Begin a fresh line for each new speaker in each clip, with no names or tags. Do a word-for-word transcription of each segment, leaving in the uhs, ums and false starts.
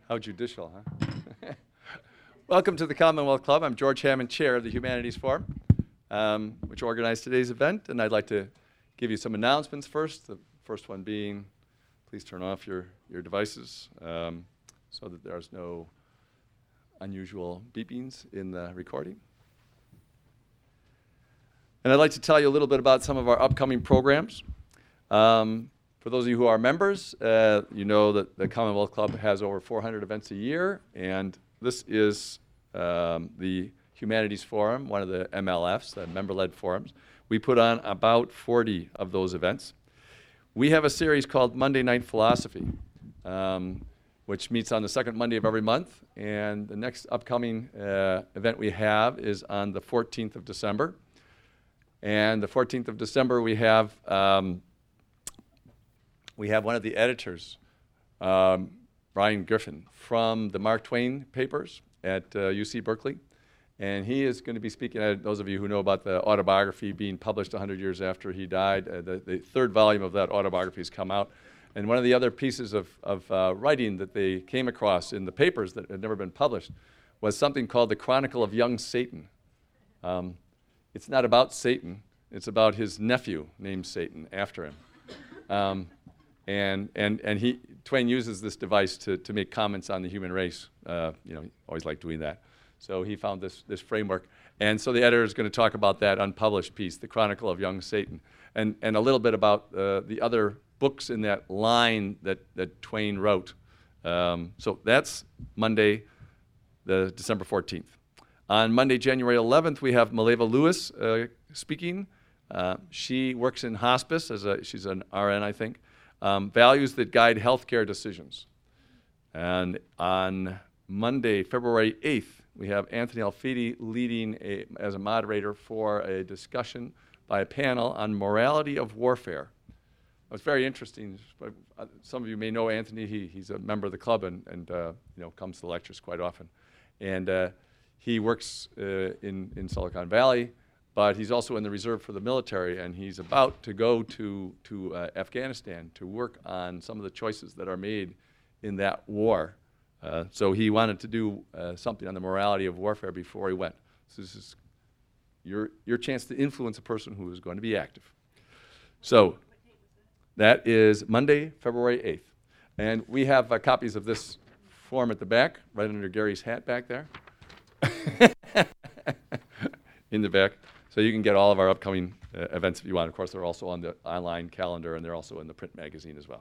How judicial, huh? Welcome to the Commonwealth Club. I'm George Hammond, Chair of the Humanities Forum, um, which organized today's event. And I'd like to give you some announcements first. The first one being, please turn off your, your devices um, so that there's no unusual beepings in the recording. And I'd like to tell you a little bit about some of our upcoming programs. Um, For those of you who are members, uh, you know that the Commonwealth Club has over four hundred events a year, and this is um, the Humanities Forum, one of the M L Fs, the member-led forums. We put on about forty of those events. We have a series called Monday Night Philosophy, um, which meets on the second Monday of every month, and the next upcoming uh, event we have is on the fourteenth of December. And the fourteenth of December we have um, We have one of the editors, um, Brian Griffin, from the Mark Twain papers at uh, U C Berkeley. And he is going to be speaking at, those of you who know about the autobiography being published one hundred years after he died. Uh, the, the third volume of that autobiography has come out. And one of the other pieces of, of uh, writing that they came across in the papers that had never been published was something called the Chronicle of Young Satan. Um, it's not about Satan. It's about his nephew named Satan after him. Um, And, and, and he, Twain uses this device to, to make comments on the human race. Uh, you know, he always liked doing that. So he found this, this framework. And so the editor is going to talk about that unpublished piece, The Chronicle of Young Satan, and, and a little bit about uh, the other books in that line that, that Twain wrote. Um, so that's Monday, the December fourteenth. On Monday, January eleventh, we have Maleva Lewis uh, speaking. Uh, she works in hospice, as a, she's an R N, I think. Um, values that guide healthcare decisions. And on Monday, February eighth, we have Anthony Alfidi leading a, as a moderator for a discussion by a panel on morality of warfare. It was very interesting. Some of you may know Anthony. He, he's a member of the club and, and uh, you know, comes to lectures quite often. And uh, he works uh, in, in Silicon Valley, but he's also in the reserve for the military, and he's about to go to, to uh, Afghanistan to work on some of the choices that are made in that war. Uh, so he wanted to do uh, something on the morality of warfare before he went. So this is your, your chance to influence a person who is going to be active. So that is Monday, February eighth. And we have uh, copies of this form at the back, right under Gary's hat back there. In the back. So you can get all of our upcoming uh, events if you want. Of course, they're also on the online calendar, and they're also in the print magazine as well.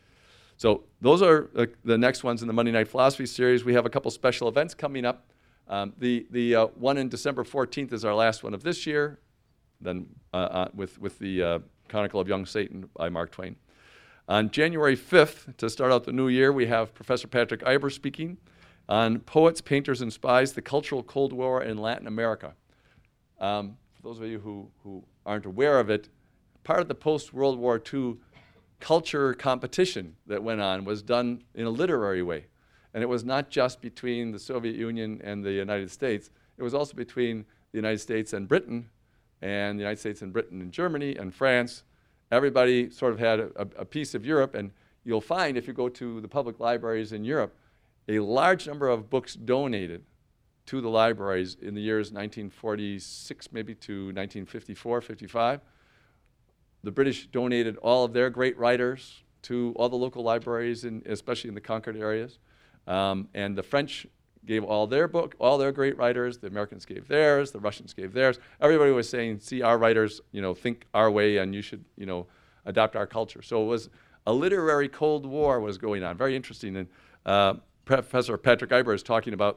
So those are uh, the next ones in the Monday Night Philosophy series. We have a couple special events coming up. Um, the the uh, one in December fourteenth is our last one of this year, then uh, uh, with, with the uh, Chronicle of Young Satan by Mark Twain. On January fifth, to start out the new year, we have Professor Patrick Eiber speaking on Poets, Painters, and Spies, the Cultural Cold War in Latin America. Um, For those of you who, who aren't aware of it, part of the post-World War Two culture competition that went on was done in a literary way. And it was not just between the Soviet Union and the United States. It was also between the United States and Britain, and the United States and Britain and Germany and France. Everybody sort of had a, a piece of Europe, and you'll find if you go to the public libraries in Europe, a large number of books donated to the libraries in the years nineteen forty-six maybe to nineteen fifty-four, fifty-five. The British donated all of their great writers to all the local libraries, in, especially in the conquered areas. Um, and the French gave all their book, all their great writers. The Americans gave theirs. The Russians gave theirs. Everybody was saying, see, our writers, you know, think our way, and you should, you know, adopt our culture. So it was a literary Cold War was going on. Very interesting. And uh, Professor Patrick Eiber is talking about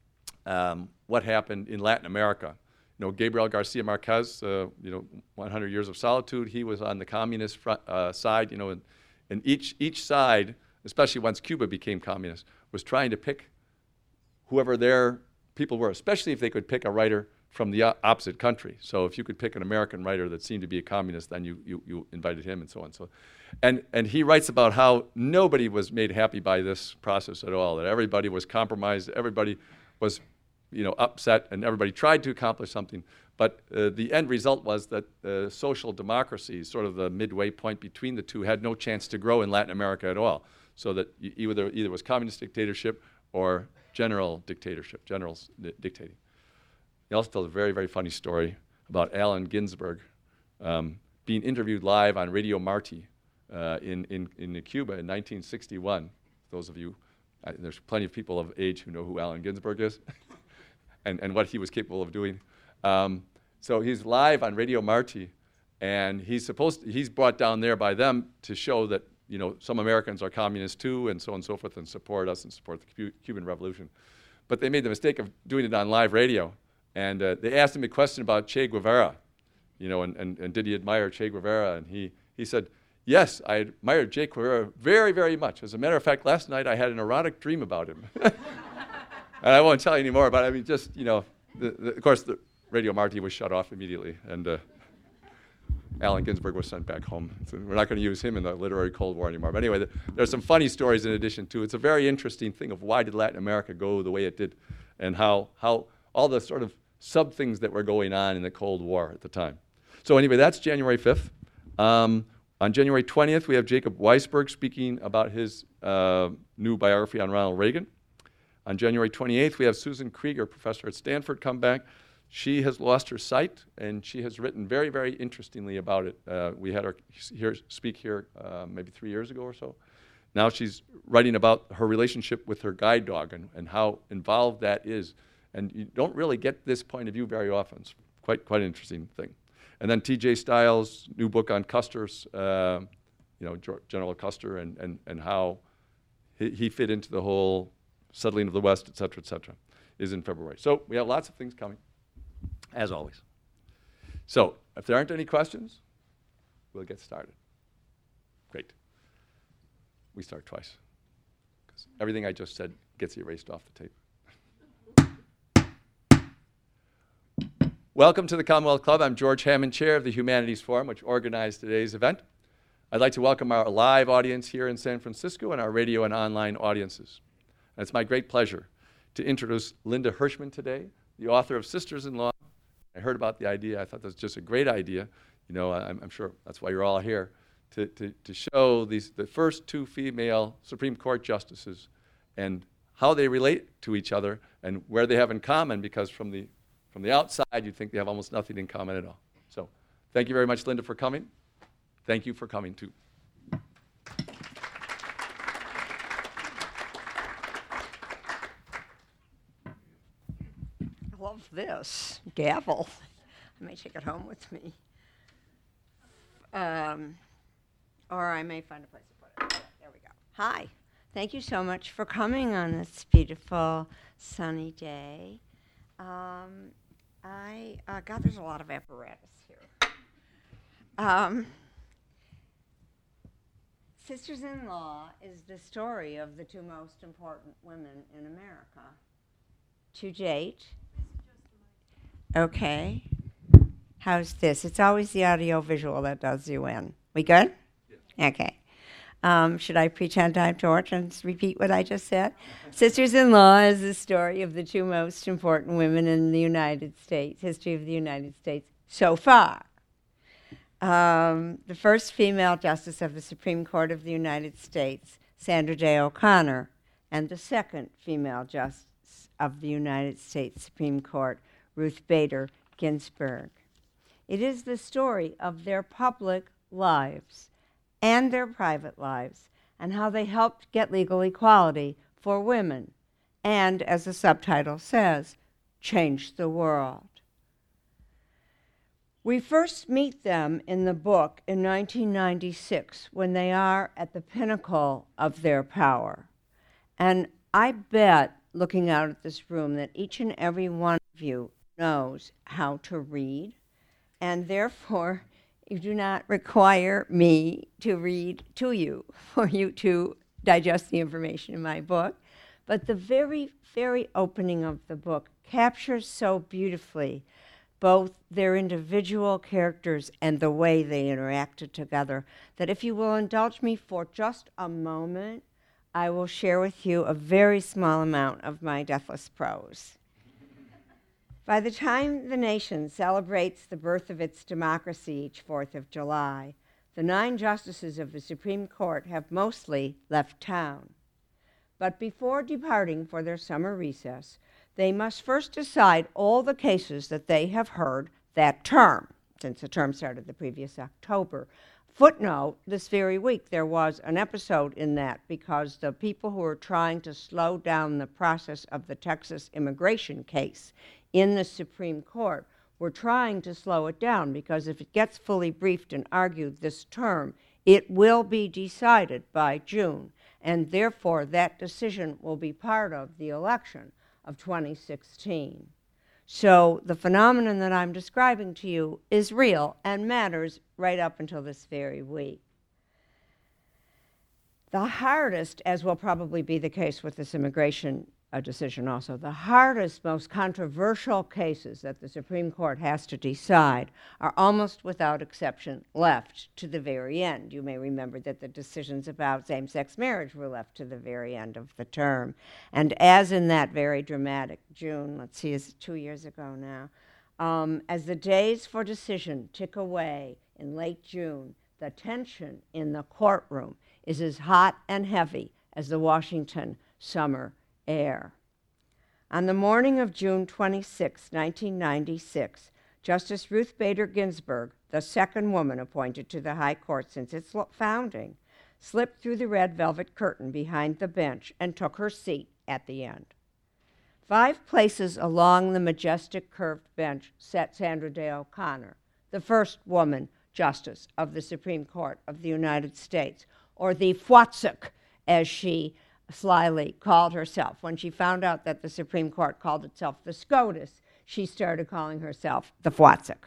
Um, what happened in Latin America. You know, Gabriel Garcia Marquez, uh, you know, one hundred years of Solitude, he was on the communist front, uh, side, you know, and, and each, each side, especially once Cuba became communist, was trying to pick whoever their people were, especially if they could pick a writer from the opposite country. So if you could pick an American writer that seemed to be a communist, then you, you, you invited him and so on. So, and, and he writes about how nobody was made happy by this process at all, that everybody was compromised, everybody was, you know, upset, and everybody tried to accomplish something. But uh, the end result was that uh, social democracy, sort of the midway point between the two, had no chance to grow in Latin America at all. so that y- either either was communist dictatorship or general dictatorship, generals di- dictating. He also tells a very, very funny story about Allen Ginsberg um, being interviewed live on Radio Marti uh, in, in, in Cuba in nineteen sixty-one. Those of you, uh, there's plenty of people of age who know who Allen Ginsberg is and, and what he was capable of doing. Um, so he's live on Radio Marti, and he's supposed to, he's brought down there by them to show that, you know, some Americans are communists too, and so on and so forth, and support us and support the Cu- Cuban Revolution. But they made the mistake of doing it on live radio, and uh, they asked him a question about Che Guevara, you know, and, and, and did he admire Che Guevara? And he, he said, yes, I admired Che Guevara very, very much. As a matter of fact, last night I had an erotic dream about him. And I won't tell you any more about it. I mean, just, you know, the, the, of course, the Radio Marti was shut off immediately, and uh, Allen Ginsberg was sent back home. So we're not going to use him in the literary Cold War anymore. But anyway, the, there's some funny stories in addition to. It's a very interesting thing of why did Latin America go the way it did, and how, how all the sort of sub-things that were going on in the Cold War at the time. So anyway, that's January fifth. Um, on January twentieth, we have Jacob Weisberg speaking about his uh, new biography on Ronald Reagan. On January twenty-eighth, we have Susan Krieger, professor at Stanford, come back. She has lost her sight, and she has written very, very interestingly about it. Uh, we had her here, speak here uh, maybe three years ago or so. Now she's writing about her relationship with her guide dog and, and how involved that is. And you don't really get this point of view very often. It's quite, quite an interesting thing. And then T J Stiles' new book on Custer's, uh, you know, General Custer, and, and, and how he, he fit into the whole settling of the West, et cetera, et cetera, is in February. So we have lots of things coming, as always. So if there aren't any questions, we'll get started. Great. We start twice, because everything I just said gets erased off the tape. Welcome to the Commonwealth Club. I'm George Hammond, chair of the Humanities Forum, which organized today's event. I'd like to welcome our live audience here in San Francisco and our radio and online audiences. And it's my great pleasure to introduce Linda Hirschman today, the author of Sisters-in-Law. I heard about the idea. I thought that was just a great idea. You know, I'm, I'm sure that's why you're all here, to, to, to show these, the first two female Supreme Court justices and how they relate to each other and where they have in common, because from the From the outside, you'd think they have almost nothing in common at all. So thank you very much, Linda, for coming. Thank you for coming, too.
I love this gavel. I may take it home with me. Um, or I may find a place to put it. There we go. Hi. Thank you so much for coming on this beautiful sunny day. Um, I, uh, God, there's a lot of apparatus here. Um, Sisters-in-Law is the story of the two most important women in America. To date. Okay. How's this? It's always the audio visual that does you in. We good? Yeah. Okay. Um, should I pretend I'm George and repeat what I just said? Sisters-in-Law is the story of the two most important women in the United States, history of the United States so far. Um, the first female justice of the Supreme Court of the United States, Sandra Day O'Connor, and the second female justice of the United States Supreme Court, Ruth Bader Ginsburg. It is the story of their public lives and their private lives, and how they helped get legal equality for women, and, as the subtitle says, change the world. We first meet them in the book in nineteen ninety-six, when they are at the pinnacle of their power. And I bet, looking out at this room, that each and every one of you knows how to read, and therefore you do not require me to read to you for you to digest the information in my book. But the very, very opening of the book captures so beautifully both their individual characters and the way they interacted together that if you will indulge me for just a moment, I will share with you a very small amount of my deathless prose. By the time the nation celebrates the birth of its democracy each fourth of July, The nine justices of the Supreme Court have mostly left town. But before departing for their summer recess, they must first decide all the cases that they have heard that term, since the term started the previous October. Footnote, this very week there was an episode in that because the people who were trying to slow down the process of the Texas immigration case in the Supreme Court were trying to slow it down, because if it gets fully briefed and argued this term, it will be decided by June, and therefore that decision will be part of the election of twenty sixteen. So the phenomenon that I'm describing to you is real and matters right up until this very week. The hardest, as will probably be the case with this immigration uh, decision also, the hardest, most controversial cases that the Supreme Court has to decide are almost without exception left to the very end. You may remember that the decisions about same-sex marriage were left to the very end of the term. And as in that very dramatic June, let's see, is it two years ago now, um, as the days for decision tick away in late June, the tension in the courtroom is as hot and heavy as the Washington summer air. On the morning of June twenty-sixth, nineteen ninety-six, Justice Ruth Bader Ginsburg, the second woman appointed to the High Court since its founding, slipped through the red velvet curtain behind the bench and took her seat at the end. Five places along the majestic curved bench sat Sandra Day O'Connor, the first woman justice of the Supreme Court of the United States, or the Fwatsuk, as she slyly called herself. When she found out that the Supreme Court called itself the SCOTUS, she started calling herself the Fwatsuk.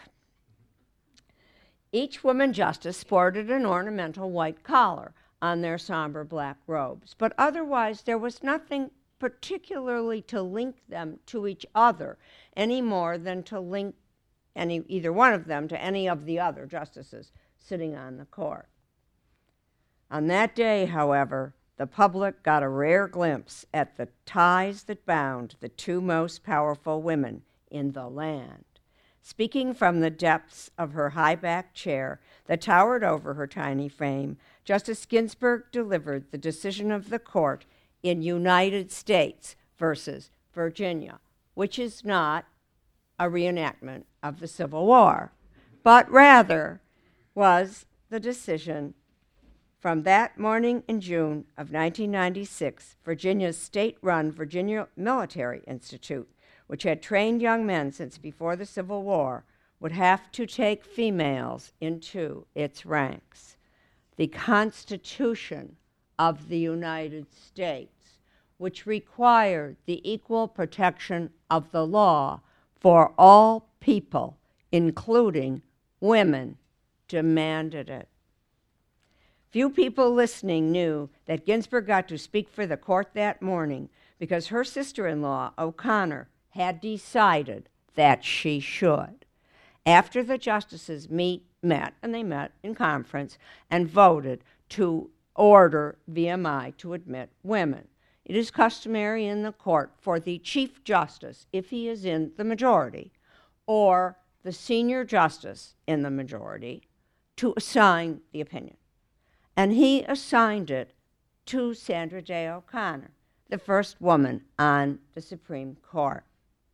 Each woman justice sported an ornamental white collar on their somber black robes, but otherwise there was nothing particularly to link them to each other any more than to link any, either one of them to any of the other justices sitting on the court. On that day, however, the public got a rare glimpse at the ties that bound the two most powerful women in the land. Speaking from the depths of her high-backed chair that towered over her tiny frame, Justice Ginsburg delivered the decision of the court in United States versus Virginia, which is not a reenactment of the Civil War, but rather was the decision from that morning in June of nineteen ninety-six, Virginia's state-run Virginia Military Institute, which had trained young men since before the Civil War, would have to take females into its ranks. The Constitution of the United States, which required the equal protection of the law for all people, including women, demanded it. Few people listening knew that Ginsburg got to speak for the court that morning because her sister-in-law, O'Connor, had decided that she should. After the justices meet, met, and they met in conference, and voted to order V M I to admit women. It is customary in the court for the Chief Justice, if he is in the majority, or the senior justice in the majority, to assign the opinion. And he assigned it to Sandra Day O'Connor, the first woman on the Supreme Court.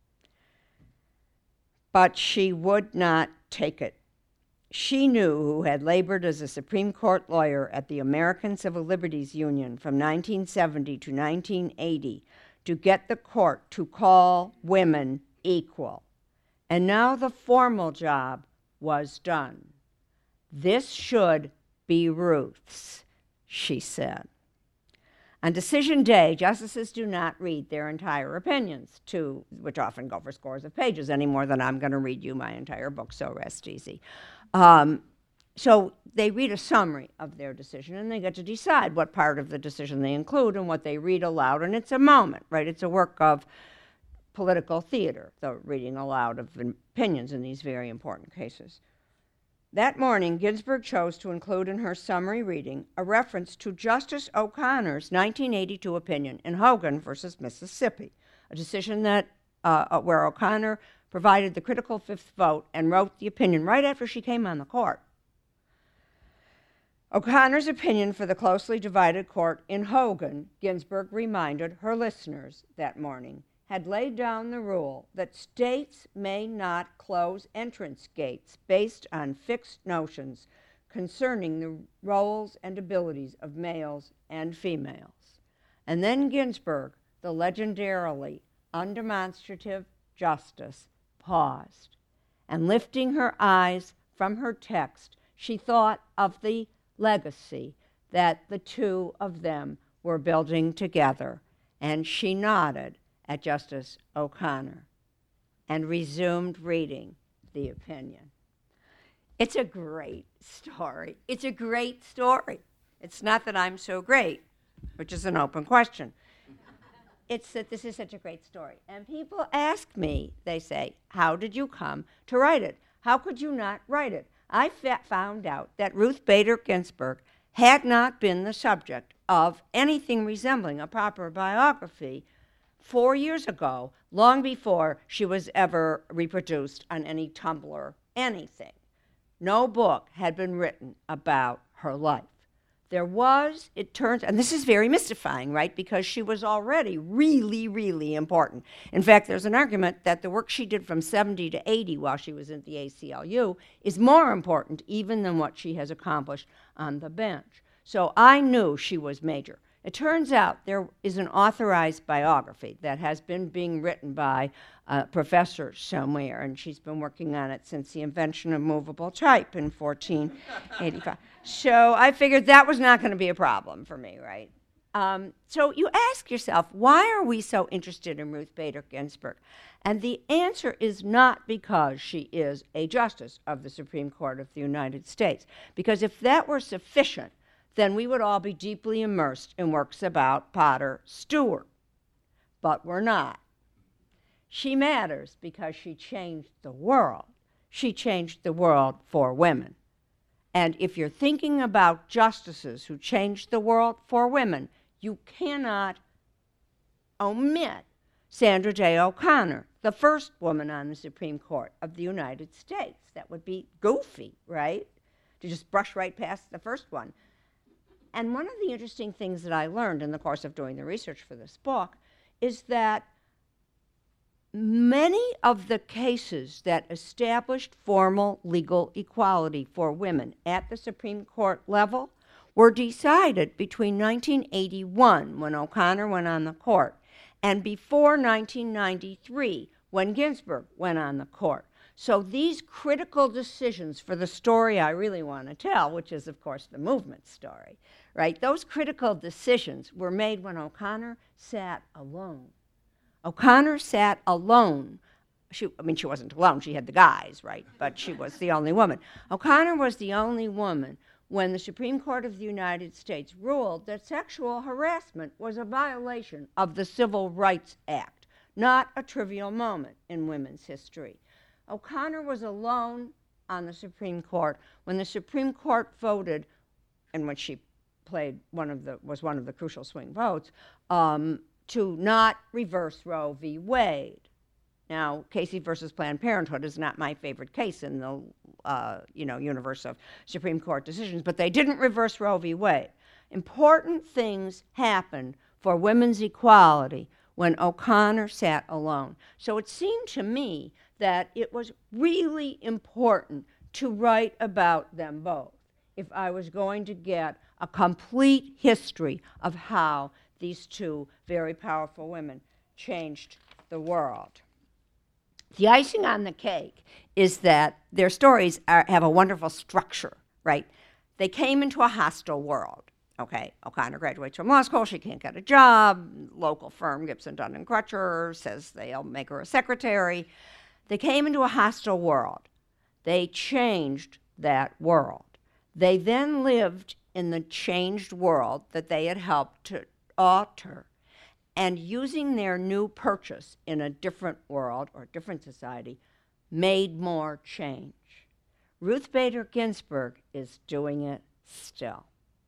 But she would not take it. She knew, who had labored as a Supreme Court lawyer at the American Civil Liberties Union from nineteen seventy to nineteen eighty, to get the court to call women equal. And now the formal job was done. This should be Ruth's, she said. On decision day, justices do not read their entire opinions, to, which often go for scores of pages, any more than I'm going to read you my entire book, so rest easy. Um, so they read a summary of their decision, and they get to decide what part of the decision they include and what they read aloud, and it's a moment, right? It's a work of political theater, the reading aloud of opinions in these very important cases. That morning, Ginsburg chose to include in her summary reading a reference to Justice O'Connor's nineteen eighty-two opinion in Hogan versus Mississippi, a decision that uh, where O'Connor provided the critical fifth vote and wrote the opinion right after she came on the court. O'Connor's opinion for the closely divided court in Hogan, Ginsburg reminded her listeners that morning, had laid down the rule that states may not close entrance gates based on fixed notions concerning the roles and abilities of males and females. And then Ginsburg, the legendarily undemonstrative justice, paused, and lifting her eyes from her text, she thought of the legacy that the two of them were building together, and she nodded at Justice O'Connor and resumed reading the opinion. It's a great story. It's a great story. It's not that I'm so great, which is an open question. It's that this is such a great story. And people ask me, they say, how did you come to write it? How could you not write it? I fa- found out that Ruth Bader Ginsburg had not been the subject of anything resembling a proper biography four years ago, long before she was ever reproduced on any Tumblr, anything. No book had been written about her life. There was, it turns, and this is very mystifying, right? Because she was already really, really important. In fact, there's an argument that the work she did from seventy to eighty while she was in the A C L U is more important even than what she has accomplished on the bench. So I knew she was major. It turns out there is an authorized biography that has been being written by a professor somewhere, and she's been working on it since the invention of movable type in fourteen eighty-five. So I figured that was not going to be a problem for me, right? Um, so you ask yourself, why are we so interested in Ruth Bader Ginsburg? And the answer is not because she is a justice of the Supreme Court of the United States, because if that were sufficient, then we would all be deeply immersed in works about Potter Stewart. But we're not. She matters because she changed the world. She changed the world for women. And if you're thinking about justices who changed the world for women, you cannot omit Sandra Day O'Connor, the first woman on the Supreme Court of the United States. That would be goofy, right? To just brush right past the first one. And one of the interesting things that I learned in the course of doing the research for this book is that many of the cases that established formal legal equality for women at the Supreme Court level were decided between nineteen eighty-one, when O'Connor went on the court, and before nineteen ninety-three, when Ginsburg went on the court. So these critical decisions for the story I really want to tell, which is, of course, the movement story, right? Those critical decisions were made when O'Connor sat alone. O'Connor sat alone. She, I mean, she wasn't alone. She had the guys, right? But she was the only woman. O'Connor was the only woman when the Supreme Court of the United States ruled that sexual harassment was a violation of the Civil Rights Act, not a trivial moment in women's history. O'Connor was alone on the Supreme Court when the Supreme Court voted, in which she played one of the, was one of the crucial swing votes, um, to not reverse Roe v. Wade. Now, Casey versus Planned Parenthood is not my favorite case in the uh, you know, universe of Supreme Court decisions, but they didn't reverse Roe v. Wade. Important things happened for women's equality when O'Connor sat alone. So it seemed to me that it was really important to write about them both if I was going to get a complete history of how these two very powerful women changed the world. The icing on the cake is that their stories are, have a wonderful structure, right? They came into a hostile world. Okay, O'Connor graduates from law school, she can't get a job, local firm Gibson, Dunn and Crutcher says they'll make her a secretary. They came into a hostile world. They changed that world. They then lived in the changed world that they had helped to alter, and using their new purchase in a different world or different society, made more change. Ruth Bader Ginsburg is doing it still.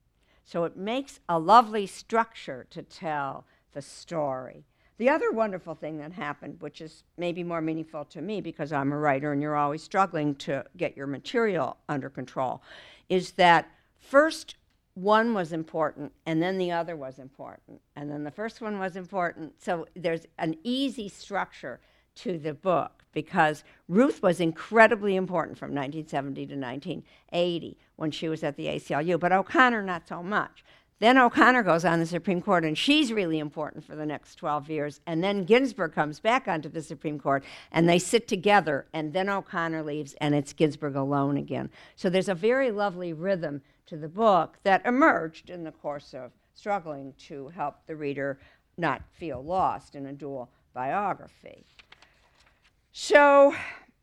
So it makes a lovely structure to tell the story. The other wonderful thing that happened, which is maybe more meaningful to me because I'm a writer and you're always struggling to get your material under control, is that first one was important, and then the other was important, and then the first one was important. So there's an easy structure to the book because Ruth was incredibly important from nineteen seventy to nineteen eighty when she was at the A C L U, but O'Connor not so much. Then O'Connor goes on the Supreme Court, and she's really important for the next twelve years. And then Ginsburg comes back onto the Supreme Court, and they sit together, and then O'Connor leaves, and it's Ginsburg alone again. So there's a very lovely rhythm to the book that emerged in the course of struggling to help the reader not feel lost in a dual biography. So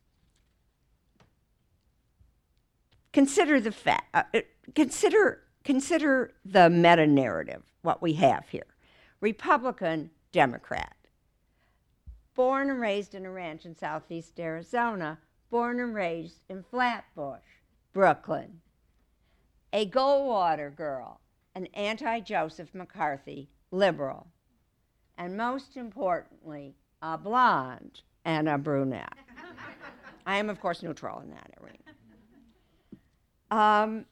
consider the fact, uh, consider Consider the meta-narrative, what we have here. Republican, Democrat. Born and raised in a ranch in southeast Arizona, born and raised in Flatbush, Brooklyn. A Goldwater girl, an anti-Joseph McCarthy liberal. And most importantly, a blonde and a brunette. I am, of course, neutral in that arena. Um,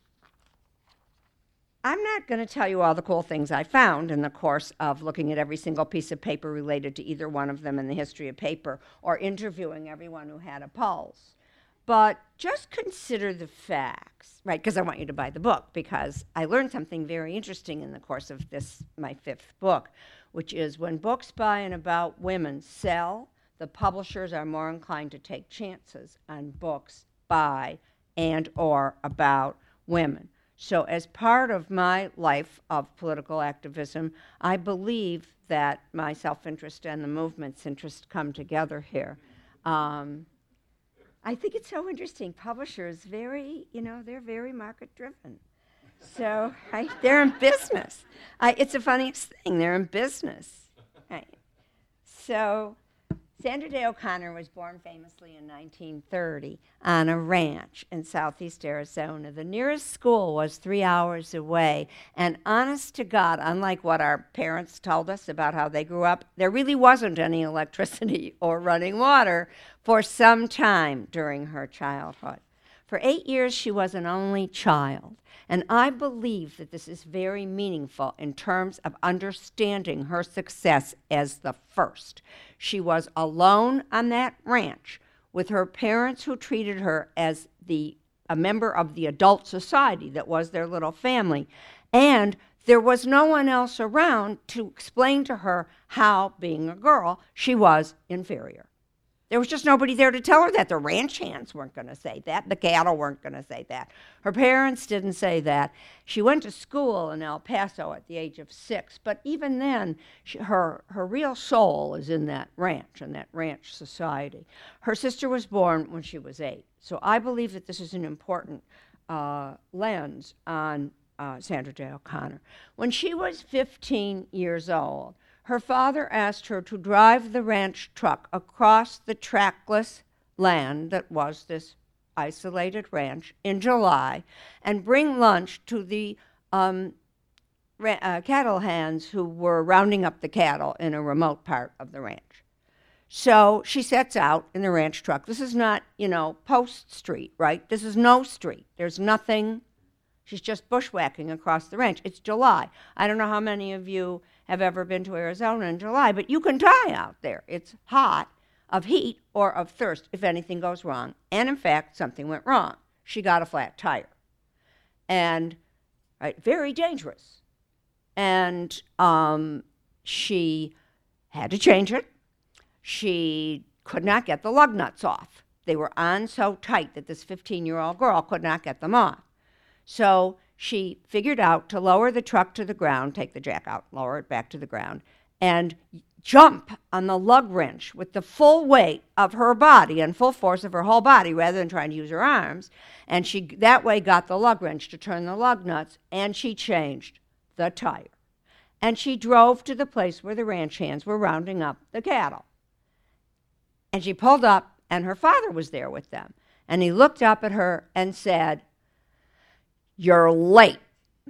I'm not going to tell you all the cool things I found in the course of looking at every single piece of paper related to either one of them in the history of paper or interviewing everyone who had a pulse. But just consider the facts, right? Because I want you to buy the book, because I learned something very interesting in the course of this, my fifth book, which is when books by and about women sell, the publishers are more inclined to take chances on books by and or about women. So as part of my life of political activism, I believe that my self-interest and the movement's interest come together here. Um, I think it's so interesting. Publishers, very, you know, they're very market-driven. So right, they're in business. I, it's the funniest thing, they're in business. Right. So Sandra Day O'Connor was born famously in nineteen thirty on a ranch in southeast Arizona. The nearest school was three hours away. And honest to God, unlike what our parents told us about how they grew up, there really wasn't any electricity or running water for some time during her childhood. For eight years, she was an only child. And I believe that this is very meaningful in terms of understanding her success as the first. She was alone on that ranch with her parents who treated her as the a member of the adult society that was their little family. And there was no one else around to explain to her how, being a girl, she was inferior. There was just nobody there to tell her that. The ranch hands weren't going to say that. The cattle weren't going to say that. Her parents didn't say that. She went to school in El Paso at the age of six, but even then, she, her, her real soul is in that ranch, in that ranch society. Her sister was born when she was eight. So I believe that this is an important uh, lens on uh, Sandra Day O'Connor. When she was fifteen years old, her father asked her to drive the ranch truck across the trackless land that was this isolated ranch in July and bring lunch to the um, ra- uh, cattle hands who were rounding up the cattle in a remote part of the ranch. So she sets out in the ranch truck. This is not, you know, Post Street, right? This is no street. There's nothing. She's just bushwhacking across the ranch. It's July. I don't know how many of you have ever been to Arizona in July, but you can die out there. It's hot, of heat or of thirst if anything goes wrong. And in fact, something went wrong. She got a flat tire. And right, very dangerous. And um, she had to change it. She could not get the lug nuts off. They were on so tight that this fifteen-year-old girl could not get them off. So she figured out to lower the truck to the ground, take the jack out, lower it back to the ground, and jump on the lug wrench with the full weight of her body and full force of her whole body rather than trying to use her arms. And she that way got the lug wrench to turn the lug nuts, and she changed the tire. And she drove to the place where the ranch hands were rounding up the cattle. And she pulled up, and her father was there with them. And he looked up at her and said, "You're late."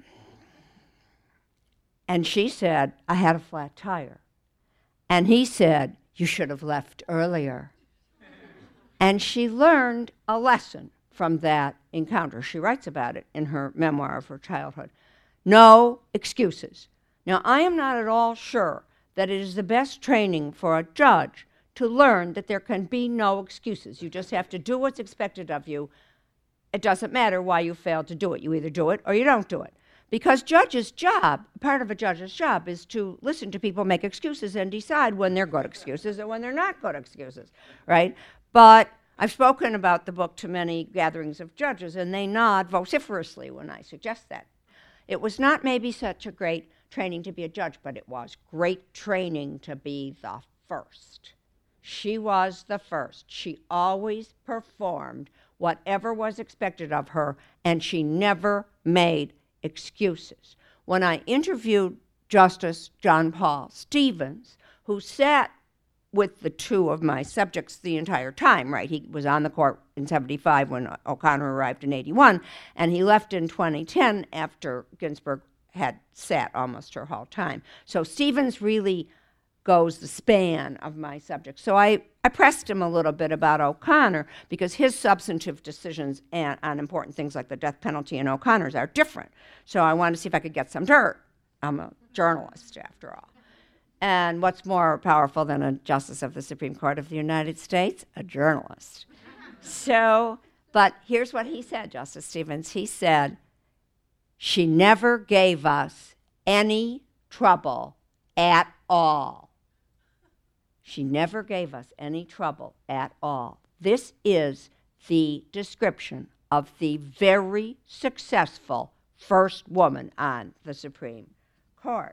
And she said, "I had a flat tire." And he said, "You should have left earlier." And she learned a lesson from that encounter. She writes about it in her memoir of her childhood. No excuses. Now, I am not at all sure that it is the best training for a judge to learn that there can be no excuses. You just have to do what's expected of you. It doesn't matter why you failed to do it. You either do it or you don't do it. Because judge's job, part of a judge's job, is to listen to people make excuses and decide when they're good excuses and when they're not good excuses, right? But I've spoken about the book to many gatherings of judges, and they nod vociferously when I suggest that. It was not maybe such a great training to be a judge, but it was great training to be the first. She was the first. She always performed whatever was expected of her, and she never made excuses. When I interviewed Justice John Paul Stevens, who sat with the two of my subjects the entire time, right? He was on the court in seventy-five when O'Connor arrived in eighty-one, and he left in twenty ten after Ginsburg had sat almost her whole time. So Stevens really goes the span of my subject. So I, I pressed him a little bit about O'Connor because his substantive decisions and, on important things like the death penalty and O'Connor's are different. So I wanted to see if I could get some dirt. I'm a journalist, after all. And what's more powerful than a justice of the Supreme Court of the United States? A journalist. So, but here's what he said, Justice Stevens. He said, she never gave us any trouble at all. She never gave us any trouble at all. This is the description of the very successful first woman on the Supreme Court.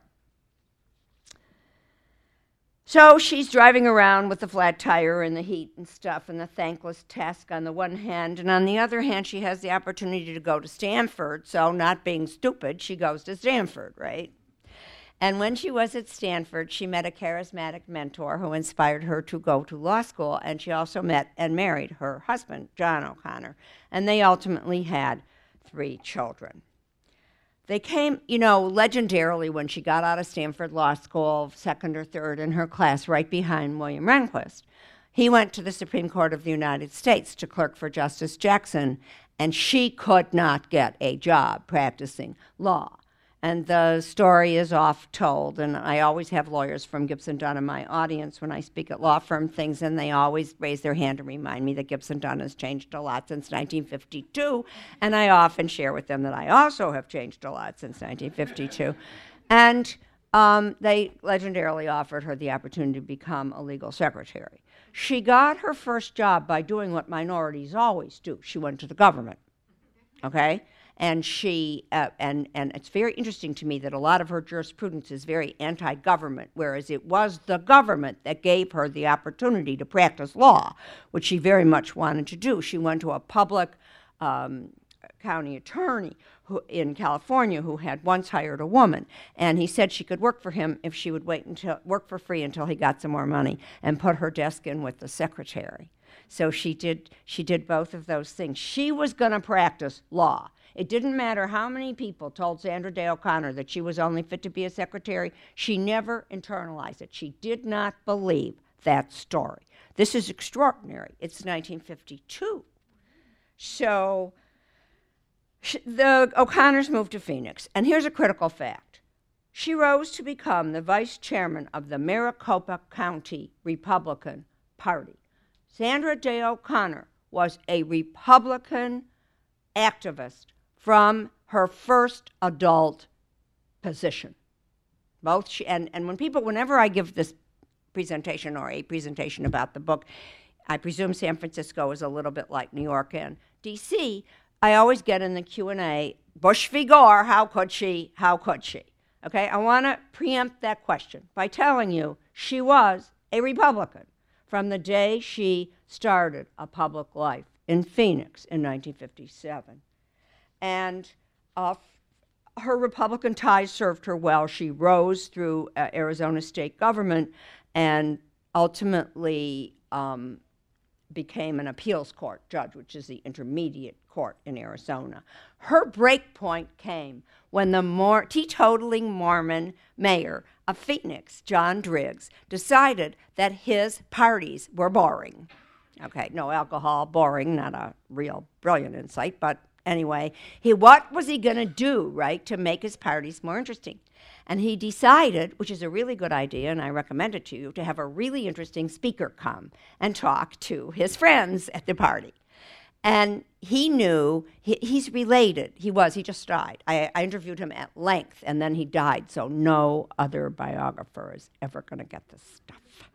So she's driving around with the flat tire and the heat and stuff and the thankless task on the one hand, and on the other hand, she has the opportunity to go to Stanford, so not being stupid, she goes to Stanford, right? And when she was at Stanford, she met a charismatic mentor who inspired her to go to law school, and she also met and married her husband, John O'Connor, and they ultimately had three children. They came, you know, legendarily when she got out of Stanford Law School, second or third in her class, right behind William Rehnquist. He went to the Supreme Court of the United States to clerk for Justice Jackson, and she could not get a job practicing law. And the story is oft told, and I always have lawyers from Gibson Dunn in my audience when I speak at law firm things, and they always raise their hand and remind me that Gibson Dunn has changed a lot since nineteen fifty-two, and I often share with them that I also have changed a lot since nineteen fifty-two. And um, they legendarily offered her the opportunity to become a legal secretary. She got her first job by doing what minorities always do. She went to the government, okay? And she, uh, and, and it's very interesting to me that a lot of her jurisprudence is very anti-government, whereas it was the government that gave her the opportunity to practice law, which she very much wanted to do. She went to a public um, county attorney who, in California who had once hired a woman, and he said she could work for him if she would wait until, work for free until he got some more money and put her desk in with the secretary. So she did, she did both of those things. She was going to practice law. It didn't matter how many people told Sandra Day O'Connor that she was only fit to be a secretary. She never internalized it. She did not believe that story. This is extraordinary. It's nineteen fifty-two. So sh- the O'Connors moved to Phoenix. And here's a critical fact. She rose to become the vice chairman of the Maricopa County Republican Party. Sandra Day O'Connor was a Republican activist from her first adult position. Both she, and, and when people, whenever I give this presentation or a presentation about the book, I presume San Francisco is a little bit like New York and D C, I always get in the Q and A, Bush v. Gore, how could she, how could she? Okay, I want to preempt that question by telling you she was a Republican from the day she started a public life in Phoenix in nineteen fifty-seven. And uh, her Republican ties served her well. She rose through uh, Arizona state government and ultimately um, became an appeals court judge, which is the intermediate court in Arizona. Her break point came when the mor- teetotaling Mormon mayor of Phoenix, John Driggs, decided that his parties were boring. Okay, no alcohol, boring, not a real brilliant insight, but anyway, he what was he going to do, right, to make his parties more interesting? And he decided, which is a really good idea, and I recommend it to you, to have a really interesting speaker come and talk to his friends at the party. And he knew, he, he's related. He was, he just died. I, I interviewed him at length, and then he died, so no other biographer is ever going to get this stuff.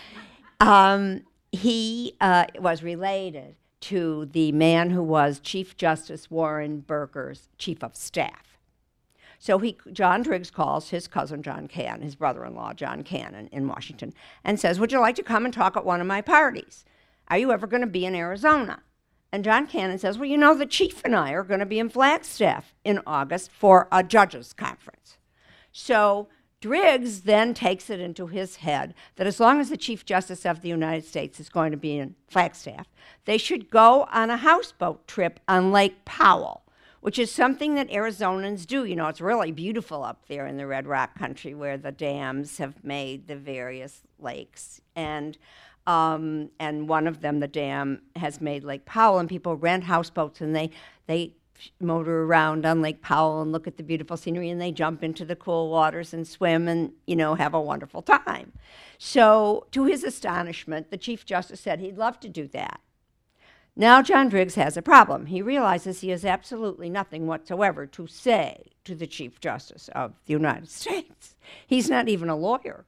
Um, he uh, was related to the man who was Chief Justice Warren Burger's chief of staff. So he, John Driggs calls his cousin John Cannon, his brother-in-law John Cannon in Washington, and says, would you like to come and talk at one of my parties? Are you ever going to be in Arizona? And John Cannon says, well, you know, the chief and I are going to be in Flagstaff in August for a judges' conference. So Driggs then takes it into his head that as long as the Chief Justice of the United States is going to be in Flagstaff, they should go on a houseboat trip on Lake Powell, which is something that Arizonans do. You know, it's really beautiful up there in the Red Rock country where the dams have made the various lakes. And um, and one of them, the dam, has made Lake Powell, and people rent houseboats, and they, they motor around on Lake Powell and look at the beautiful scenery, and they jump into the cool waters and swim and, you know, have a wonderful time. So to his astonishment, the Chief Justice said he'd love to do that. Now John Driggs has a problem. He realizes he has absolutely nothing whatsoever to say to the Chief Justice of the United States. He's not even a lawyer.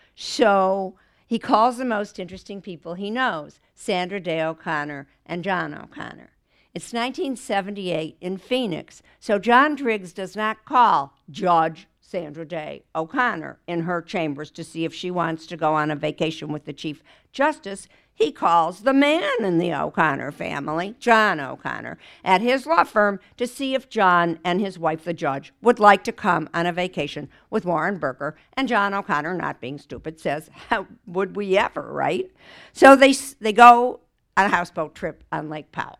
So he calls the most interesting people he knows, Sandra Day O'Connor and John O'Connor. It's nineteen seventy-eight in Phoenix, so John Driggs does not call Judge Sandra Day O'Connor in her chambers to see if she wants to go on a vacation with the Chief Justice. He calls the man in the O'Connor family, John O'Connor, at his law firm to see if John and his wife, the judge, would like to come on a vacation with Warren Burger. And John O'Connor, not being stupid, says, how would we ever, right? So they, they go on a houseboat trip on Lake Powell.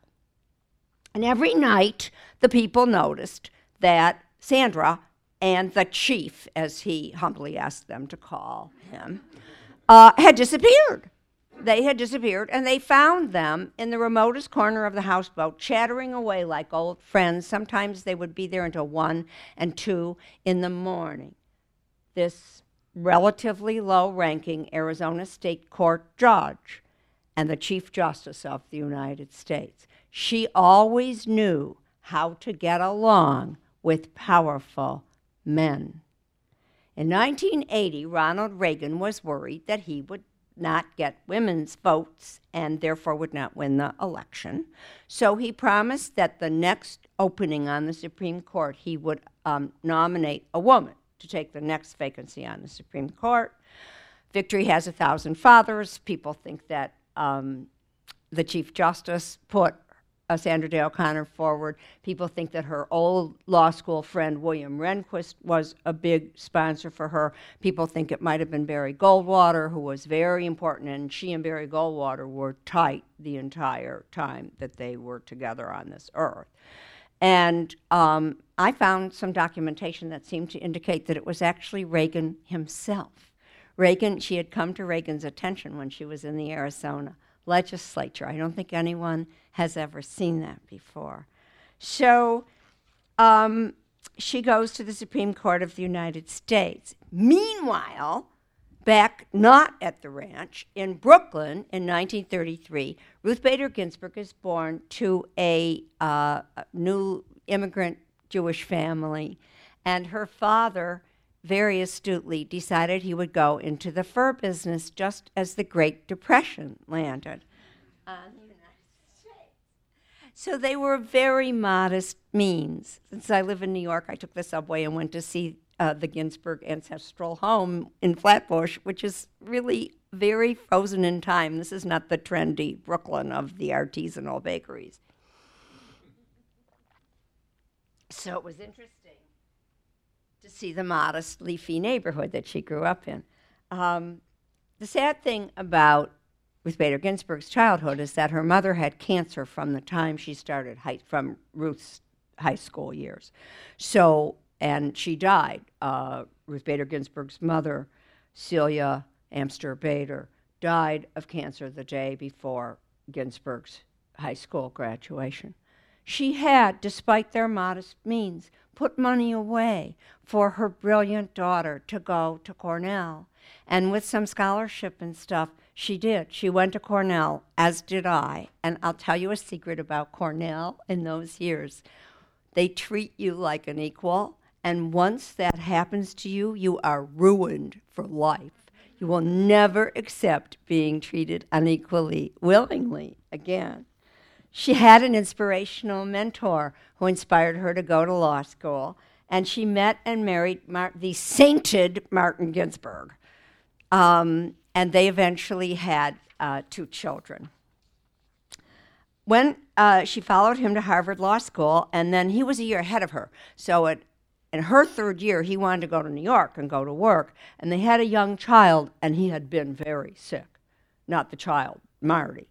And every night, the people noticed that Sandra and the chief, as he humbly asked them to call him, uh, had disappeared. They had disappeared, and they found them in the remotest corner of the houseboat, chattering away like old friends. Sometimes they would be there until one and two in the morning. This relatively low-ranking Arizona State Court judge and the Chief Justice of the United States, she always knew how to get along with powerful men. In nineteen eighty, Ronald Reagan was worried that he would not get women's votes and therefore would not win the election. So he promised that the next opening on the Supreme Court, he would um, nominate a woman to take the next vacancy on the Supreme Court. Victory has a thousand fathers. People think that um, the Chief Justice put uh, Sandra Day O'Connor forward. People think that her old law school friend, William Rehnquist, was a big sponsor for her. People think it might have been Barry Goldwater, who was very important, and she and Barry Goldwater were tight the entire time that they were together on this earth. And um, I found some documentation that seemed to indicate that it was actually Reagan himself. Reagan, she had come to Reagan's attention when she was in the Arizona legislature. I don't think anyone has ever seen that before. So um, she goes to the Supreme Court of the United States. Meanwhile, back not at the ranch, in Brooklyn in nineteen thirty-three, Ruth Bader Ginsburg is born to a, uh, a new immigrant Jewish family, and her father very astutely decided he would go into the fur business just as the Great Depression landed on the United States. So they were very modest means. Since I live in New York, I took the subway and went to see uh, the Ginsburg ancestral home in Flatbush, which is really very frozen in time. This is not the trendy Brooklyn of the artisanal bakeries. So it was interesting to see the modest, leafy neighborhood that she grew up in. Um, the sad thing about Ruth Bader Ginsburg's childhood is that her mother had cancer from the time she started high, from Ruth's high school years. So, and she died. Uh, Ruth Bader Ginsburg's mother, Celia Amster Bader, died of cancer the day before Ginsburg's high school graduation. She had, despite their modest means, put money away for her brilliant daughter to go to Cornell. And with some scholarship and stuff, she did. She went to Cornell, as did I. And I'll tell you a secret about Cornell in those years. They treat you like an equal, and once that happens to you, you are ruined for life. You will never accept being treated unequally, willingly, again. She had an inspirational mentor who inspired her to go to law school, and she met and married Mar- the sainted Martin Ginsburg. Um, and they eventually had uh, two children. When uh, she followed him to Harvard Law School, and then he was a year ahead of her. So at, in her third year, he wanted to go to New York and go to work, and they had a young child, and he had been very sick. Not the child, Marty.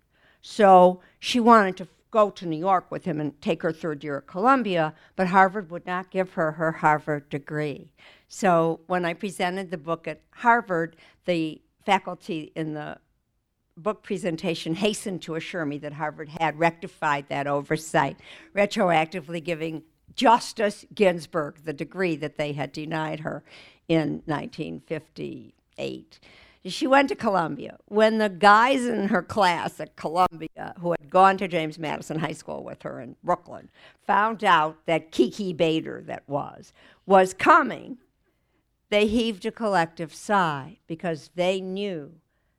So she wanted to go to New York with him and take her third year at Columbia, but Harvard would not give her her Harvard degree. So when I presented the book at Harvard, the faculty in the book presentation hastened to assure me that Harvard had rectified that oversight, retroactively giving Justice Ginsburg the degree that they had denied her in nineteen fifty-eight. She went to Columbia. When the guys in her class at Columbia, who had gone to James Madison High School with her in Brooklyn, found out that Kiki Bader, that was, was coming, they heaved a collective sigh because they knew